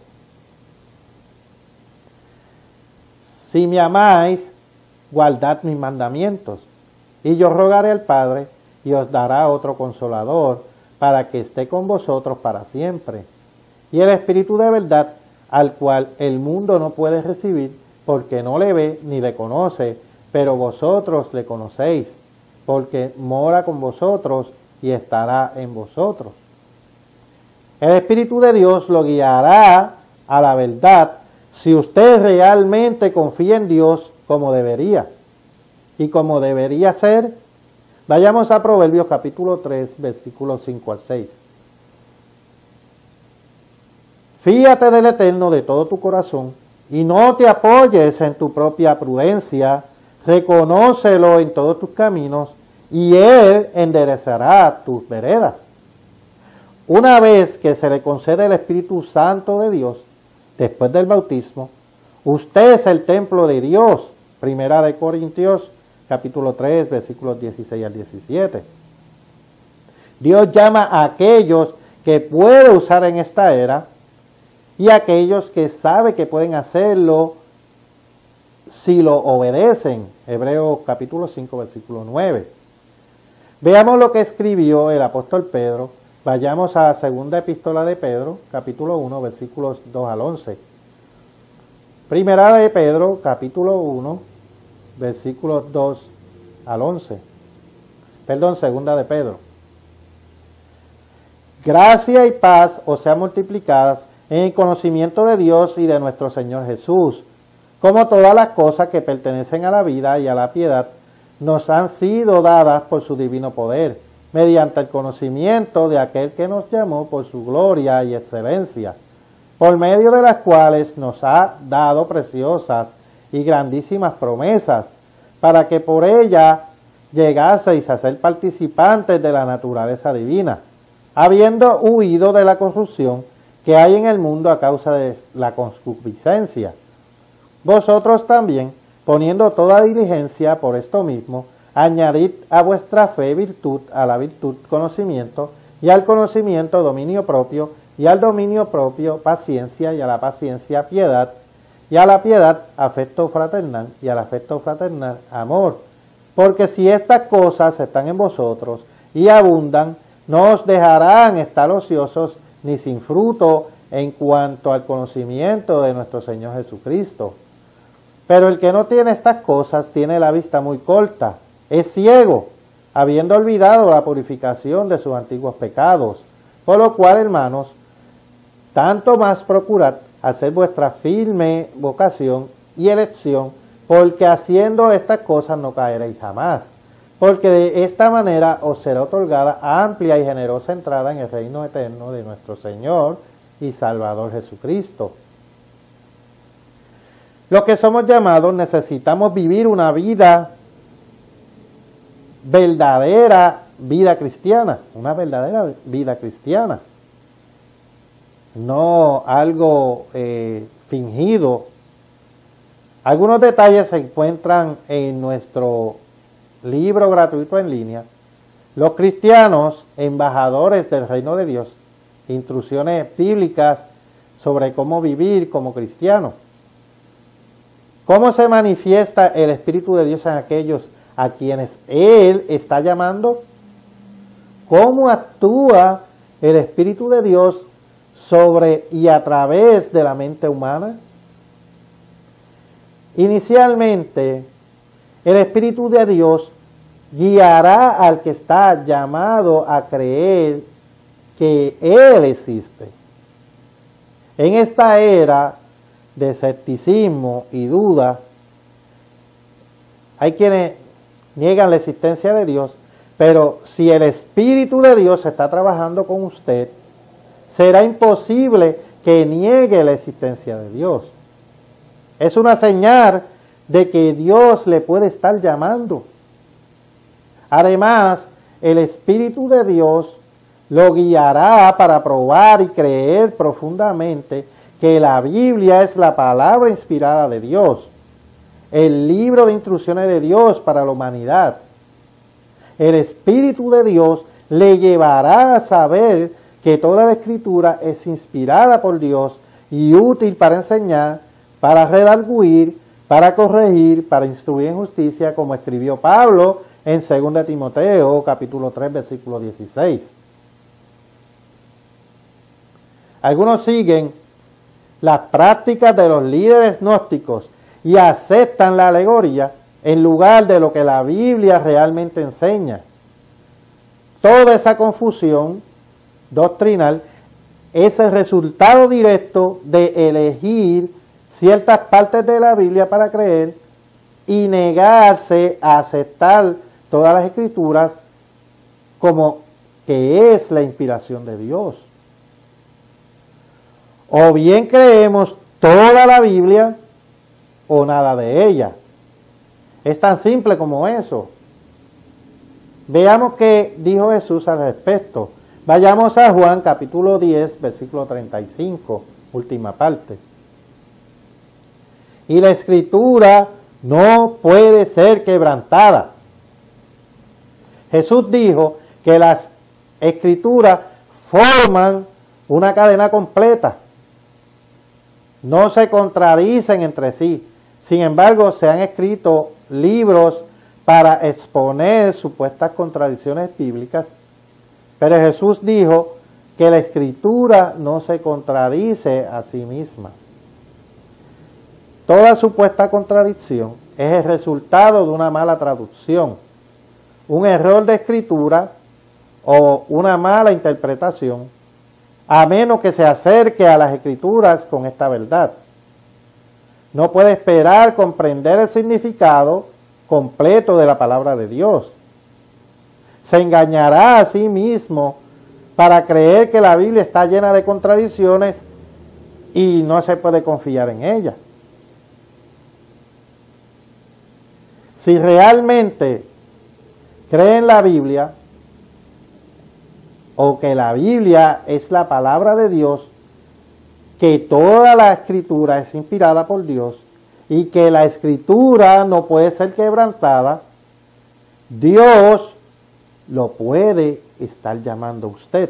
Si me amáis, guardad mis mandamientos, y yo rogaré al Padre, y os dará otro consolador, para que esté con vosotros para siempre. Y el Espíritu de verdad, al cual el mundo no puede recibir, porque no le ve ni le conoce, pero vosotros le conocéis, porque mora con vosotros y estará en vosotros. El Espíritu de Dios lo guiará a la verdad si usted realmente confía en Dios como debería y como debería ser. Vayamos a Proverbios capítulo 3, versículos 5 al 6. Fíate del Eterno de todo tu corazón y no te apoyes en tu propia prudencia. Reconócelo en todos tus caminos y Él enderezará tus veredas. Una vez que se le concede el Espíritu Santo de Dios, después del bautismo, usted es el templo de Dios. Primera de Corintios capítulo 3, versículos 16 al 17. Dios llama a aquellos que puede usar en esta era y a aquellos que sabe que pueden hacerlo si lo obedecen. Hebreos capítulo 5, versículo 9. Veamos lo que escribió el apóstol Pedro. Vayamos a la segunda epístola de Pedro, capítulo 1, versículos 2 al 11. Primera de Pedro, capítulo 1, versículos 2 al 11. Perdón, segunda de Pedro. Gracia y paz os sean multiplicadas en el conocimiento de Dios y de nuestro Señor Jesús, como todas las cosas que pertenecen a la vida y a la piedad nos han sido dadas por su divino poder, mediante el conocimiento de aquel que nos llamó por su gloria y excelencia, por medio de las cuales nos ha dado preciosas y grandísimas promesas, para que por ella llegaseis a ser participantes de la naturaleza divina, habiendo huido de la corrupción que hay en el mundo a causa de la concupiscencia. Vosotros también, poniendo toda diligencia por esto mismo, añadid a vuestra fe virtud, a la virtud conocimiento, y al conocimiento dominio propio, y al dominio propio paciencia, y a la paciencia piedad, y a la piedad afecto fraternal, y al afecto fraternal amor. Porque si estas cosas están en vosotros y abundan, no os dejarán estar ociosos ni sin fruto en cuanto al conocimiento de nuestro Señor Jesucristo. Pero el que no tiene estas cosas tiene la vista muy corta, es ciego, habiendo olvidado la purificación de sus antiguos pecados. Por lo cual, hermanos, tanto más procurad hacer vuestra firme vocación y elección, porque haciendo estas cosas no caeréis jamás, porque de esta manera os será otorgada amplia y generosa entrada en el reino eterno de nuestro Señor y Salvador Jesucristo. Los que somos llamados necesitamos vivir una verdadera vida cristiana, una verdadera vida cristiana, no algo fingido Algunos detalles se encuentran en nuestro libro gratuito en línea, Los cristianos, embajadores del reino de Dios, instrucciones bíblicas sobre cómo vivir como cristiano. ¿Cómo se manifiesta el Espíritu de Dios en aquellos a quienes Él está llamando? ¿Cómo actúa el Espíritu de Dios sobre y a través de la mente humana? Inicialmente, el Espíritu de Dios guiará al que está llamado a creer que Él existe. En esta era de escepticismo y duda, hay quienes niegan la existencia de Dios, pero si el Espíritu de Dios está trabajando con usted, será imposible que niegue la existencia de Dios. Es una señal de que Dios le puede estar llamando. Además, el Espíritu de Dios lo guiará para probar y creer profundamente que la Biblia es la palabra inspirada de Dios, el libro de instrucciones de Dios para la humanidad. El Espíritu de Dios le llevará a saber que toda la Escritura es inspirada por Dios y útil para enseñar, para redarguir, para corregir, para instruir en justicia, como escribió Pablo en 2 Timoteo, capítulo 3, versículo 16. Algunos siguen las prácticas de los líderes gnósticos y aceptan la alegoría en lugar de lo que la Biblia realmente enseña. Toda esa confusión doctrinal es el resultado directo de elegir ciertas partes de la Biblia para creer y negarse a aceptar todas las Escrituras como que es la inspiración de Dios. O bien creemos toda la Biblia o nada de ella. Es tan simple como eso. Veamos qué dijo Jesús al respecto. Vayamos a Juan capítulo 10, versículo 35, última parte. Y la Escritura no puede ser quebrantada. Jesús dijo que las Escrituras forman una cadena completa. No se contradicen entre sí. Sin embargo, se han escrito libros para exponer supuestas contradicciones bíblicas, pero Jesús dijo que la Escritura no se contradice a sí misma. Toda supuesta contradicción es el resultado de una mala traducción, un error de escritura o una mala interpretación, a menos que se acerque a las Escrituras con esta verdad. No puede esperar comprender el significado completo de la palabra de Dios. Se engañará a sí mismo para creer que la Biblia está llena de contradicciones y no se puede confiar en ella. Si realmente cree en la Biblia, o que la Biblia es la palabra de Dios, que toda la Escritura es inspirada por Dios y que la Escritura no puede ser quebrantada, Dios lo puede estar llamando a usted.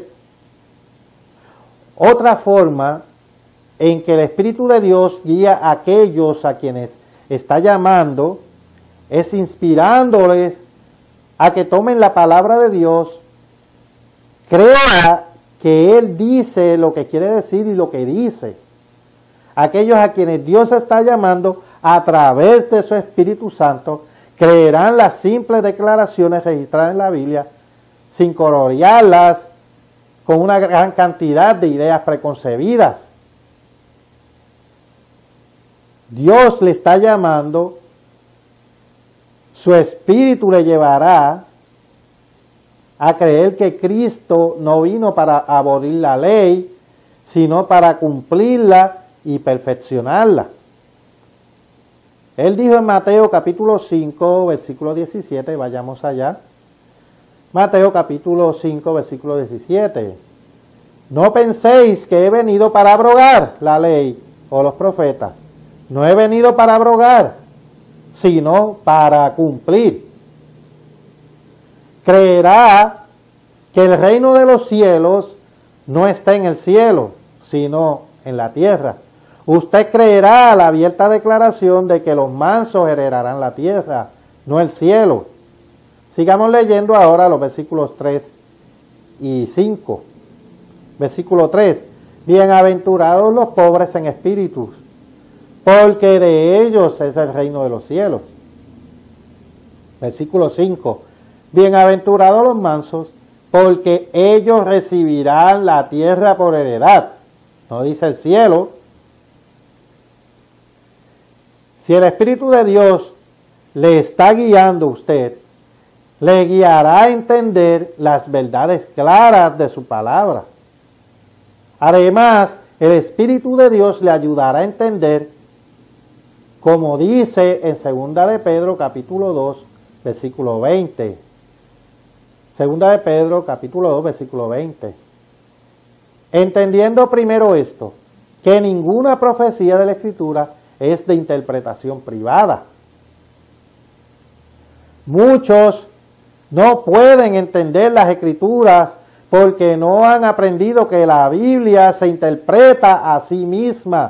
Otra forma en que el Espíritu de Dios guía a aquellos a quienes está llamando es inspirándoles a que tomen la palabra de Dios, crea que Él dice lo que quiere decir y lo que dice. Aquellos a quienes Dios está llamando a través de su Espíritu Santo creerán las simples declaraciones registradas en la Biblia sin colorearlas con una gran cantidad de ideas preconcebidas. Dios le está llamando, su Espíritu le llevará a creer que Cristo no vino para abolir la ley, sino para cumplirla y perfeccionarla. Él dijo en Mateo capítulo 5, versículo 17, vayamos allá. Mateo capítulo 5, versículo 17. No penséis que he venido para abrogar la ley o los profetas. No he venido para abrogar, sino para cumplir. Creerá que el reino de los cielos no está en el cielo, sino en la tierra. Usted creerá a la abierta declaración de que los mansos heredarán la tierra, no el cielo. Sigamos leyendo ahora los versículos 3 y 5. Versículo 3. Bienaventurados los pobres en espíritu, porque de ellos es el reino de los cielos. Versículo 5. Bienaventurados los mansos, porque ellos recibirán la tierra por heredad. No dice el cielo. Si el Espíritu de Dios le está guiando a usted, le guiará a entender las verdades claras de su palabra. Además, el Espíritu de Dios le ayudará a entender, como dice en 2 de Pedro capítulo 2, versículo 20. 2 de Pedro capítulo 2, versículo 20. Entendiendo primero esto, que ninguna profecía de la Escritura es de interpretación privada. Muchos no pueden entender las Escrituras porque no han aprendido que la Biblia se interpreta a sí misma.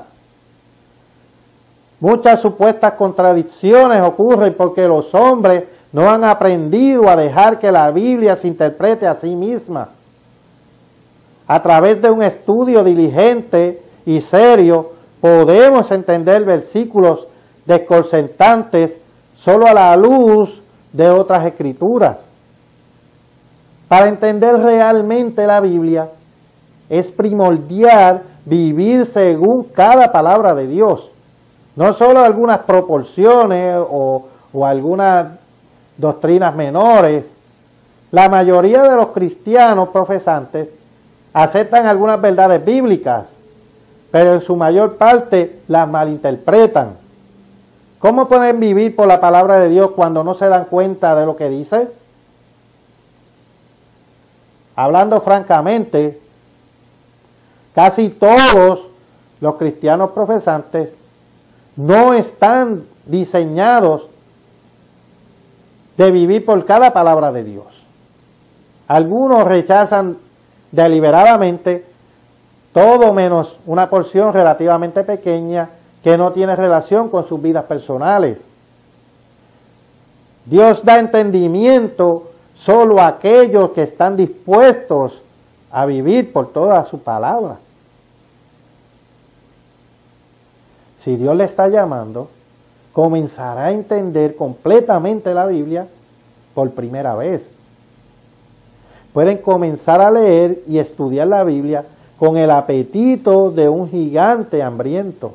Muchas supuestas contradicciones ocurren porque los hombres no han aprendido a dejar que la Biblia se interprete a sí misma. A través de un estudio diligente y serio, podemos entender versículos desconcertantes solo a la luz de otras escrituras. Para entender realmente la Biblia, es primordial vivir según cada palabra de Dios. No solo algunas proporciones o algunas doctrinas menores. La mayoría de los cristianos profesantes aceptan algunas verdades bíblicas, pero en su mayor parte las malinterpretan. ¿Cómo pueden vivir por la palabra de Dios cuando no se dan cuenta de lo que dice? Hablando francamente, casi todos los cristianos profesantes no están diseñados de vivir por cada palabra de Dios. Algunos rechazan deliberadamente todo menos una porción relativamente pequeña que no tiene relación con sus vidas personales. Dios da entendimiento solo a aquellos que están dispuestos a vivir por toda su palabra. Si Dios le está llamando, comenzará a entender completamente la Biblia por primera vez. Pueden comenzar a leer y estudiar la Biblia con el apetito de un gigante hambriento.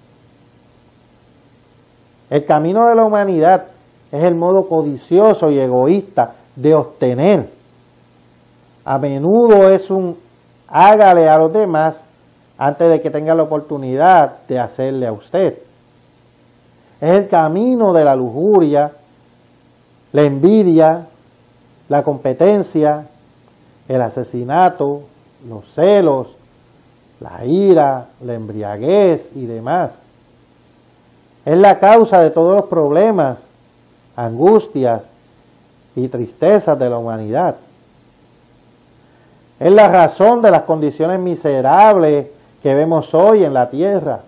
El camino de la humanidad es el modo codicioso y egoísta de obtener. A menudo es un hágale a los demás antes de que tenga la oportunidad de hacerle a usted. Es el camino de la lujuria, la envidia, la competencia, el asesinato, los celos, la ira, la embriaguez y demás. Es la causa de todos los problemas, angustias y tristezas de la humanidad. Es la razón de las condiciones miserables que vemos hoy en la tierra.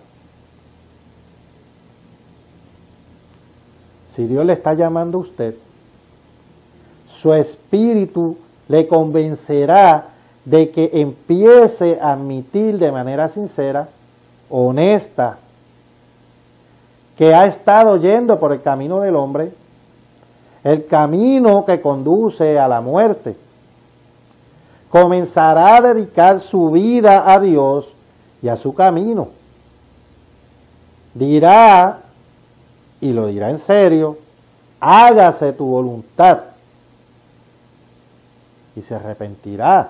Si Dios le está llamando a usted, su espíritu le convencerá de que empiece a admitir de manera sincera, honesta, que ha estado yendo por el camino del hombre, el camino que conduce a la muerte. Comenzará a dedicar su vida a Dios y a su camino. Dirá, y lo dirá en serio, hágase tu voluntad. Y se arrepentirá.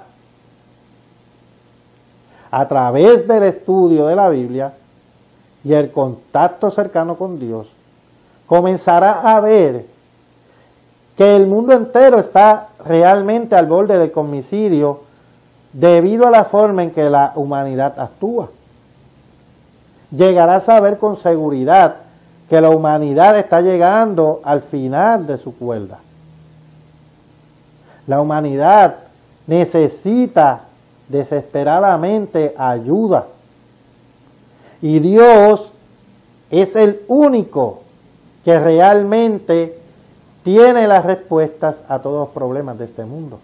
A través del estudio de la Biblia y el contacto cercano con Dios, comenzará a ver que el mundo entero está realmente al borde del homicidio debido a la forma en que la humanidad actúa. llegará a saber con seguridad que la humanidad está llegando al final de su cuerda. La humanidad necesita desesperadamente ayuda. Y Dios es el único que realmente tiene las respuestas a todos los problemas de este mundo.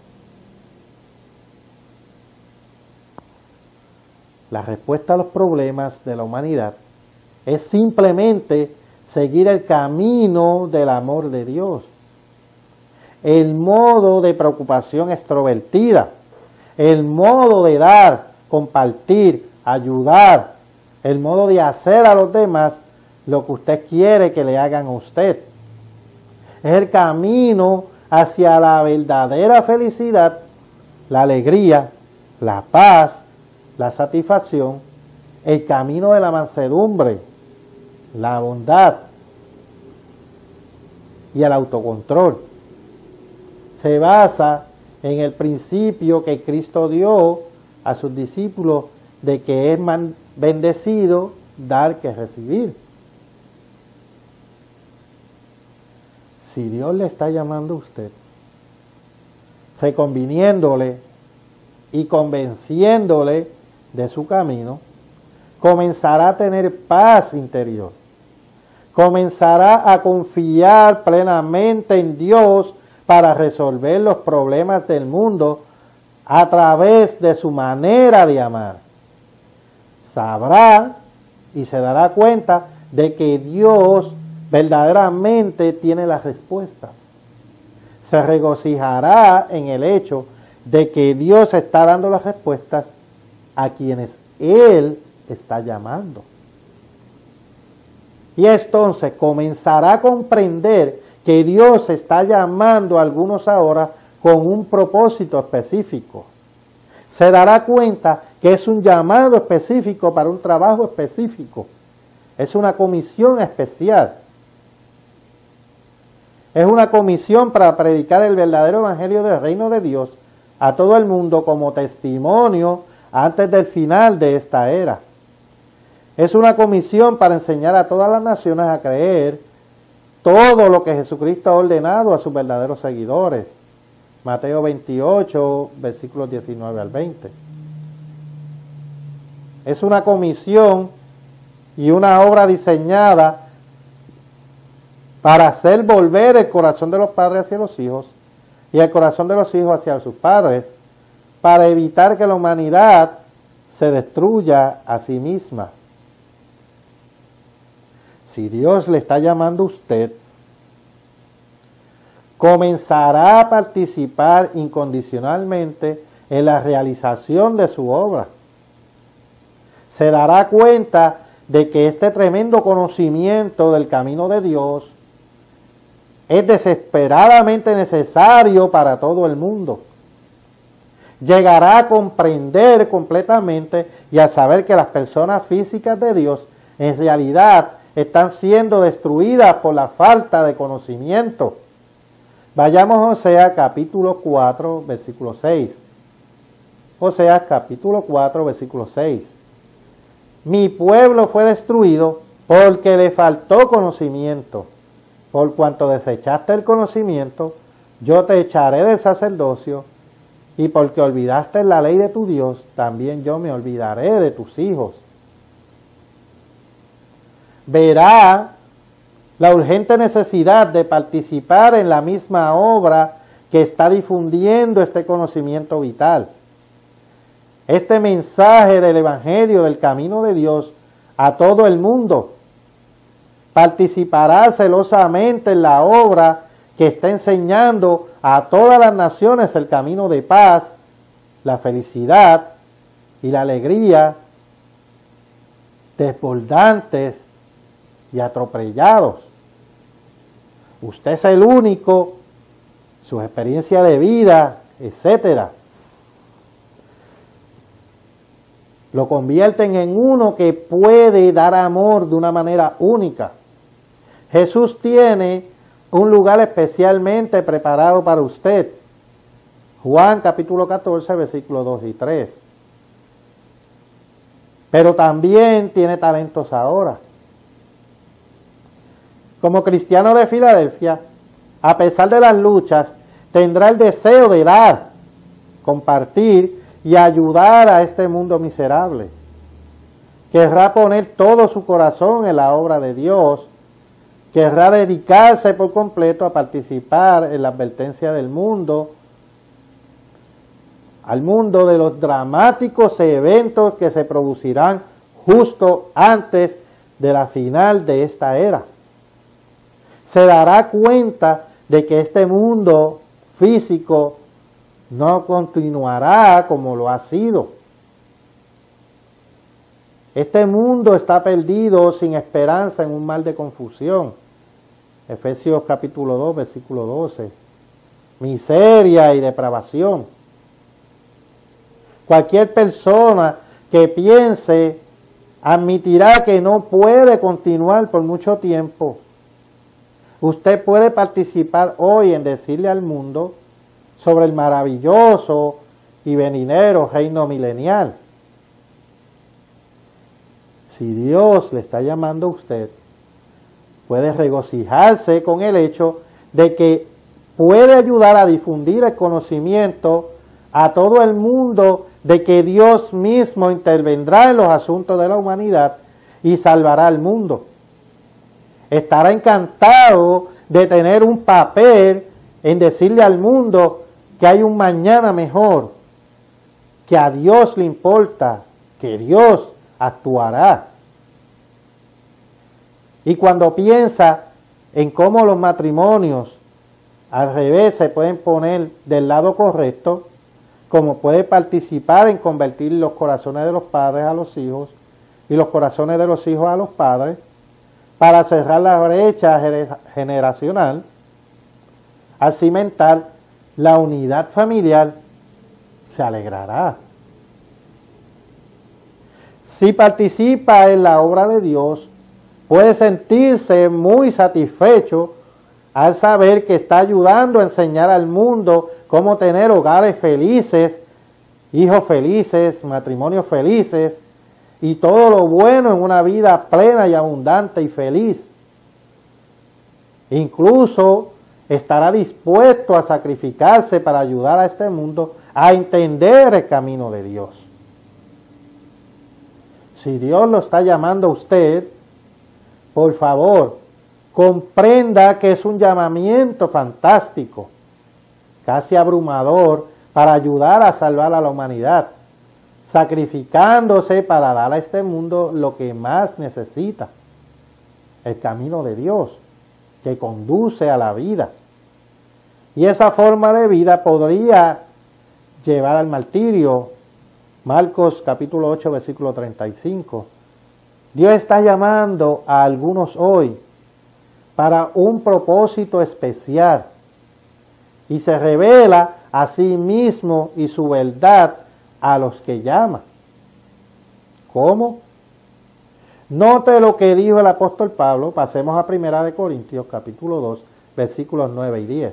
La respuesta a los problemas de la humanidad es simplemente seguir el camino del amor de Dios. El modo de preocupación extrovertida, el modo de dar, compartir, ayudar, el modo de hacer a los demás lo que usted quiere que le hagan a usted. Es el camino hacia la verdadera felicidad, la alegría, la paz, la satisfacción, el camino de la mansedumbre, la bondad y el autocontrol. Se basa en el principio que Cristo dio a sus discípulos de que es bendecido dar que recibir. Si Dios le está llamando a usted, reconviniéndole y convenciéndole de su camino, comenzará a tener paz interior, comenzará a confiar plenamente en Dios para resolver los problemas del mundo a través de su manera de amar. Sabrá y se dará cuenta de que Dios verdaderamente tiene las respuestas. Se regocijará en el hecho de que Dios está dando las respuestas a quienes Él está llamando. Y entonces comenzará a comprender que Dios está llamando a algunos ahora con un propósito específico. Se dará cuenta que es un llamado específico para un trabajo específico. Es una comisión especial. Es una comisión para predicar el verdadero evangelio del reino de Dios a todo el mundo como testimonio antes del final de esta era. Es una comisión para enseñar a todas las naciones a creer todo lo que Jesucristo ha ordenado a sus verdaderos seguidores. Mateo 28, versículos 19 al 20. Es una comisión y una obra diseñada para hacer volver el corazón de los padres hacia los hijos y el corazón de los hijos hacia sus padres, para evitar que la humanidad se destruya a sí misma. Si Dios le está llamando a usted, comenzará a participar incondicionalmente en la realización de su obra. Se dará cuenta de que este tremendo conocimiento del camino de Dios es desesperadamente necesario para todo el mundo. Llegará a comprender completamente y a saber que las personas físicas de Dios en realidad están siendo destruidas por la falta de conocimiento. Vayamos a Oseas capítulo 4, versículo 6. Oseas capítulo 4, versículo 6. Mi pueblo fue destruido porque le faltó conocimiento. Por cuanto desechaste el conocimiento, yo te echaré del sacerdocio, y porque olvidaste la ley de tu Dios, también yo me olvidaré de tus hijos. Verá la urgente necesidad de participar en la misma obra que está difundiendo este conocimiento vital. Este mensaje del Evangelio, del camino de Dios, a todo el mundo. Participará celosamente en la obra que está enseñando a todas las naciones el camino de paz, la felicidad y la alegría, desbordantes y atropellados. Usted es el único, su experiencia de vida, etcétera, lo convierten en uno que puede dar amor de una manera única. Jesús tiene un lugar especialmente preparado para usted. Juan capítulo 14, versículos 2 y 3. pero también tiene talentos ahora. Como cristiano de Filadelfia, a pesar de las luchas, tendrá el deseo de dar, compartir y ayudar a este mundo miserable. Querrá poner todo su corazón en la obra de Dios, querrá dedicarse por completo a participar en la advertencia del mundo, al mundo de los dramáticos eventos que se producirán justo antes de la final de esta era. Se dará cuenta de que este mundo físico no continuará como lo ha sido. Este mundo está perdido sin esperanza en un mar de confusión. Efesios capítulo 2, versículo 12. Miseria y depravación. Cualquier persona que piense admitirá que no puede continuar por mucho tiempo. Usted puede participar hoy en decirle al mundo sobre el maravilloso y venidero reino milenial. Si Dios le está llamando a usted, puede regocijarse con el hecho de que puede ayudar a difundir el conocimiento a todo el mundo de que Dios mismo intervendrá en los asuntos de la humanidad y salvará al mundo. Estará encantado de tener un papel en decirle al mundo que hay un mañana mejor, que a Dios le importa, que Dios actuará. Y cuando piensa en cómo los matrimonios al revés se pueden poner del lado correcto, como puede participar en convertir los corazones de los padres a los hijos y los corazones de los hijos a los padres, para cerrar la brecha generacional, al cimentar la unidad familiar, se alegrará. Si participa en la obra de Dios, puede sentirse muy satisfecho al saber que está ayudando a enseñar al mundo cómo tener hogares felices, hijos felices, matrimonios felices, y todo lo bueno en una vida plena y abundante y feliz. Incluso estará dispuesto a sacrificarse para ayudar a este mundo a entender el camino de Dios. Si Dios lo está llamando a usted, por favor, comprenda que es un llamamiento fantástico, casi abrumador, para ayudar a salvar a la humanidad, sacrificándose para dar a este mundo lo que más necesita, el camino de Dios, que conduce a la vida. Y esa forma de vida podría llevar al martirio. Marcos capítulo 8, versículo 35. Dios está llamando a algunos hoy para un propósito especial y se revela a sí mismo y su verdad a los que llama. ¿Cómo? Note lo que dijo el apóstol Pablo. Pasemos a 1 Corintios capítulo 2, versículos 9 y 10.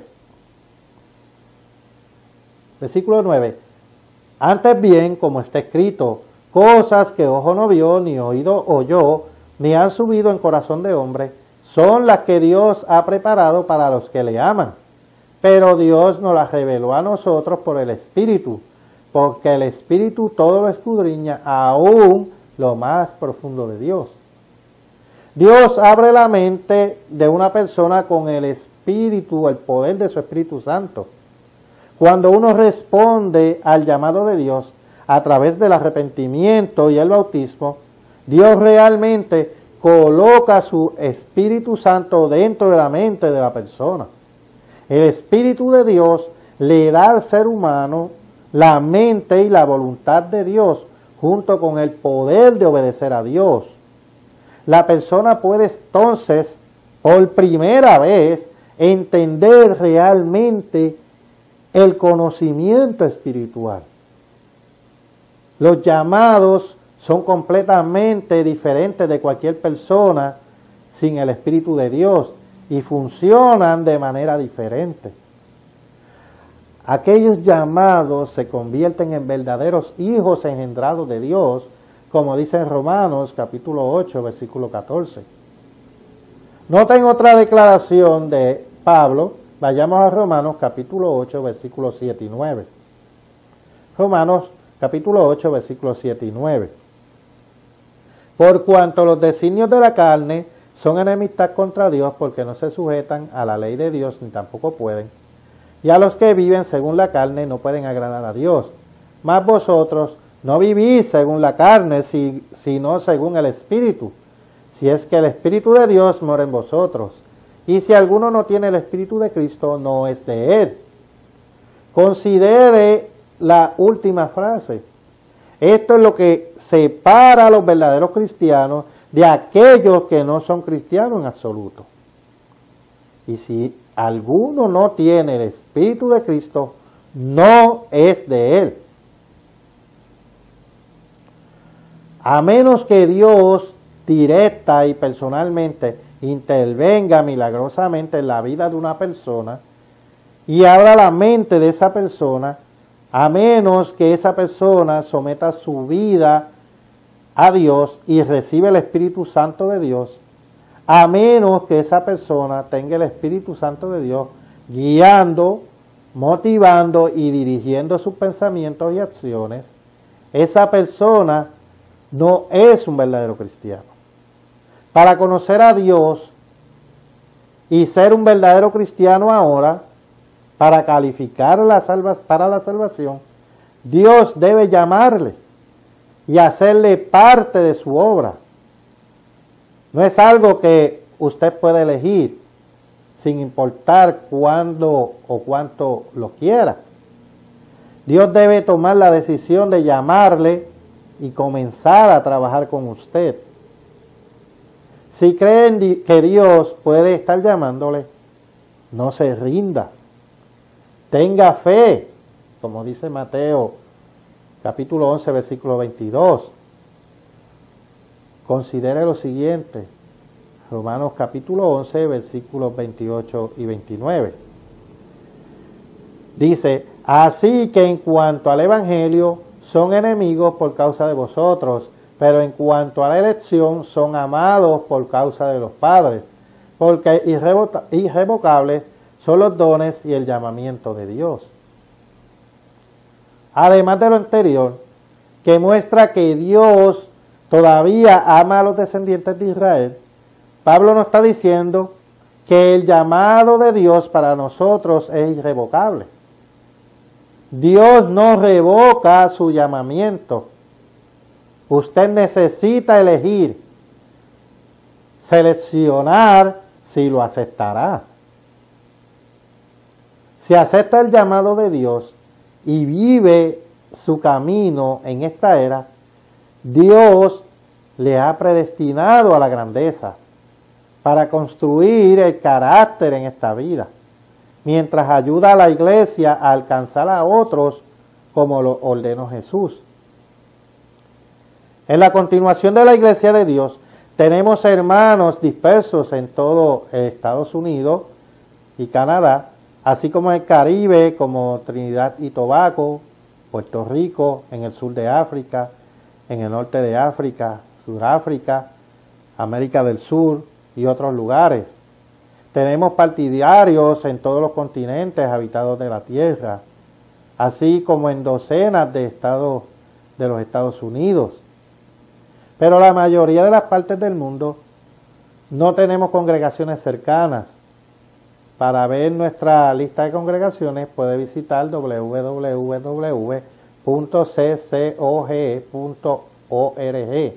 Versículo 9. Antes bien, como está escrito, cosas que ojo no vio, ni oído oyó, ni han subido en corazón de hombre, son las que Dios ha preparado para los que le aman. Pero Dios nos las reveló a nosotros por el Espíritu, porque el Espíritu todo lo escudriña, aún lo más profundo de Dios. Dios abre la mente de una persona con el Espíritu, el poder de su Espíritu Santo. Cuando uno responde al llamado de Dios a través del arrepentimiento y el bautismo, Dios realmente coloca su Espíritu Santo dentro de la mente de la persona. El Espíritu de Dios le da al ser humano la mente y la voluntad de Dios, junto con el poder de obedecer a Dios. La persona puede entonces, por primera vez, entender realmente el conocimiento espiritual. Los llamados son completamente diferentes de cualquier persona sin el Espíritu de Dios y funcionan de manera diferente. Aquellos llamados se convierten en verdaderos hijos engendrados de Dios como dice en Romanos capítulo 8, versículo 14. Noten otra declaración de Pablo. Vayamos a Romanos capítulo 8, versículos 7 y 9. Romanos capítulo 8, versículos 7 y 9. Por cuanto los designios de la carne son enemistad contra Dios, porque no se sujetan a la ley de Dios, ni tampoco pueden. Y a los que viven según la carne no pueden agradar a Dios. Mas vosotros no vivís según la carne, sino según el Espíritu. Si es que el Espíritu de Dios mora en vosotros. Y si alguno no tiene el Espíritu de Cristo, no es de él. Considere la última frase. Esto es lo que separa a los verdaderos cristianos de aquellos que no son cristianos en absoluto. Y si alguno no tiene el Espíritu de Cristo, no es de él. A menos que Dios directa y personalmente intervenga milagrosamente en la vida de una persona y abra la mente de esa persona, a menos que esa persona someta su vida a Dios y reciba el Espíritu Santo de Dios, a menos que esa persona tenga el Espíritu Santo de Dios guiando, motivando y dirigiendo sus pensamientos y acciones, esa persona no es un verdadero cristiano. Para conocer a Dios y ser un verdadero cristiano ahora, para calificar para la salvación, Dios debe llamarle y hacerle parte de su obra. No es algo que usted puede elegir sin importar cuándo o cuánto lo quiera. Dios debe tomar la decisión de llamarle y comenzar a trabajar con usted. Si creen que Dios puede estar llamándole, no se rinda. Tenga fe, como dice Mateo capítulo 11, versículo 22. Considere lo siguiente, Romanos capítulo 11, versículos 28 y 29. Dice, así que en cuanto al Evangelio, son enemigos por causa de vosotros, pero en cuanto a la elección, son amados por causa de los padres, porque irrevocables son los dones y el llamamiento de Dios. Además de lo anterior, que muestra que Dios todavía ama a los descendientes de Israel, Pablo nos está diciendo que el llamado de Dios para nosotros es irrevocable. Dios no revoca su llamamiento. Usted necesita elegir, seleccionar si lo aceptará. Si acepta el llamado de Dios y vive su camino en esta era, Dios le ha predestinado a la grandeza para construir el carácter en esta vida, mientras ayuda a la iglesia a alcanzar a otros como lo ordenó Jesús. En la continuación de la iglesia de Dios, tenemos hermanos dispersos en todo Estados Unidos y Canadá, así como en el Caribe, como Trinidad y Tobago, Puerto Rico, en el sur de África, en el norte de África, Sudáfrica, América del Sur y otros lugares. Tenemos partidarios en todos los continentes habitados de la tierra, así como en docenas de estados de los Estados Unidos. Pero la mayoría de las partes del mundo no tenemos congregaciones cercanas. Para ver nuestra lista de congregaciones puede visitar www.ccog.org,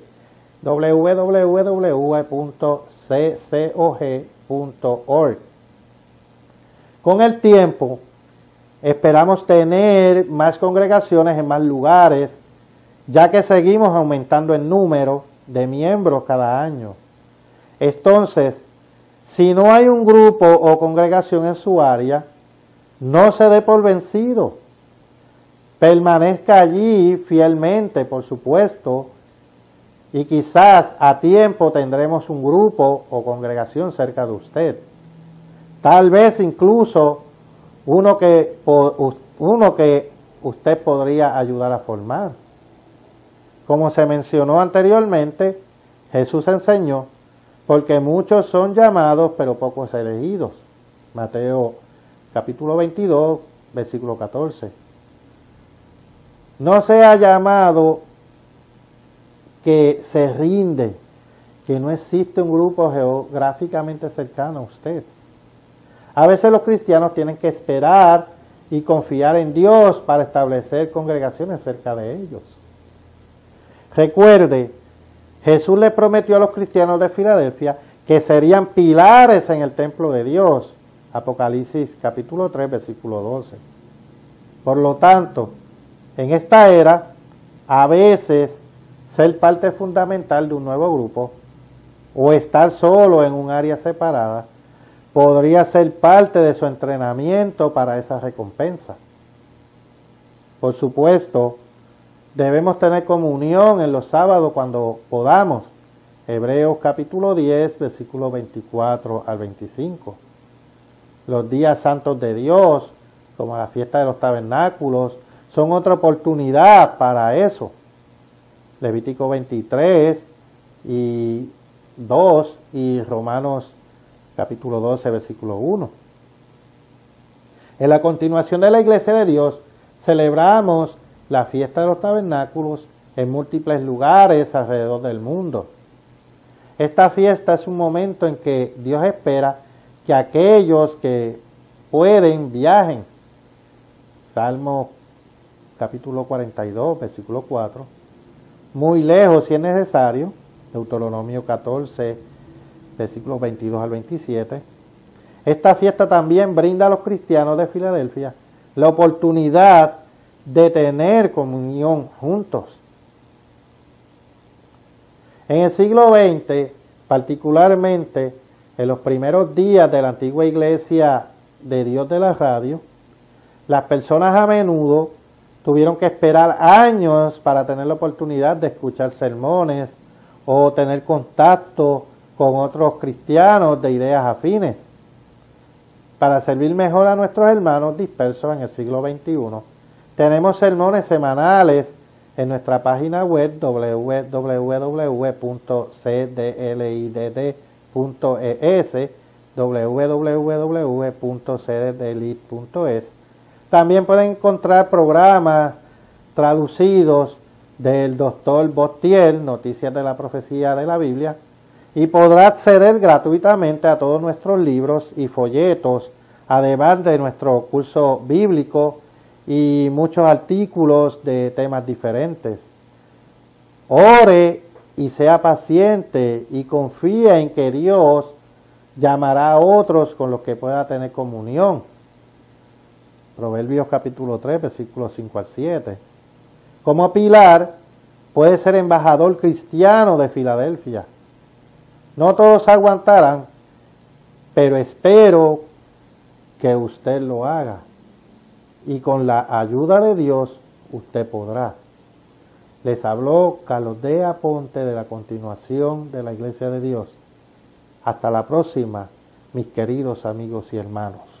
www.ccog.org. Con el tiempo, esperamos tener más congregaciones en más lugares, ya que seguimos aumentando el número de miembros cada año. Entonces, si no hay un grupo o congregación en su área, no se dé por vencido. Permanezca allí fielmente, por supuesto, y quizás a tiempo tendremos un grupo o congregación cerca de usted. Tal vez incluso uno que usted podría ayudar a formar. Como se mencionó anteriormente, Jesús enseñó, porque muchos son llamados, pero pocos elegidos. Mateo capítulo 22, versículo 14. No sea llamado que se rinde, que no existe un grupo geográficamente cercano a usted. A veces los cristianos tienen que esperar y confiar en Dios para establecer congregaciones cerca de ellos. Recuerde, Jesús le prometió a los cristianos de Filadelfia que serían pilares en el templo de Dios. Apocalipsis capítulo 3, versículo 12. Por lo tanto, en esta era, a veces ser parte fundamental de un nuevo grupo o estar solo en un área separada podría ser parte de su entrenamiento para esa recompensa. Por supuesto, debemos tener comunión en los sábados cuando podamos. Hebreos capítulo 10, versículo 24 al 25. Los días santos de Dios, como la fiesta de los tabernáculos, son otra oportunidad para eso. Levítico 23 y 2 y Romanos capítulo 12, versículo 1. En la continuación de la Iglesia de Dios, celebramos la fiesta de los tabernáculos en múltiples lugares alrededor del mundo. Esta fiesta es un momento en que Dios espera que aquellos que pueden viajen. Salmo capítulo 42, versículo 4. Muy lejos si es necesario. Deuteronomio 14, versículos 22 al 27. Esta fiesta también brinda a los cristianos de Filadelfia la oportunidad de tener comunión juntos. En el siglo XX, particularmente en los primeros días de la antigua iglesia de Dios de la radio, las personas a menudo tuvieron que esperar años para tener la oportunidad de escuchar sermones o tener contacto con otros cristianos de ideas afines. Para servir mejor a nuestros hermanos dispersos en el siglo XXI, tenemos sermones semanales en nuestra página web www.cdlidd.es, www.cdlidd.es. También pueden encontrar programas traducidos del Dr. Bostiel, Noticias de la Profecía de la Biblia, y podrá acceder gratuitamente a todos nuestros libros y folletos, además de nuestro curso bíblico y muchos artículos de temas diferentes. Ore y sea paciente y confía en que Dios llamará a otros con los que pueda tener comunión. Proverbios capítulo 3, versículos 5 al 7. Como pilar, puede ser embajador cristiano de Filadelfia. No todos aguantarán, pero espero que usted lo haga. Y con la ayuda de Dios, usted podrá. Les habló Carlos D. Aponte de la continuación de la Iglesia de Dios. Hasta la próxima, mis queridos amigos y hermanos.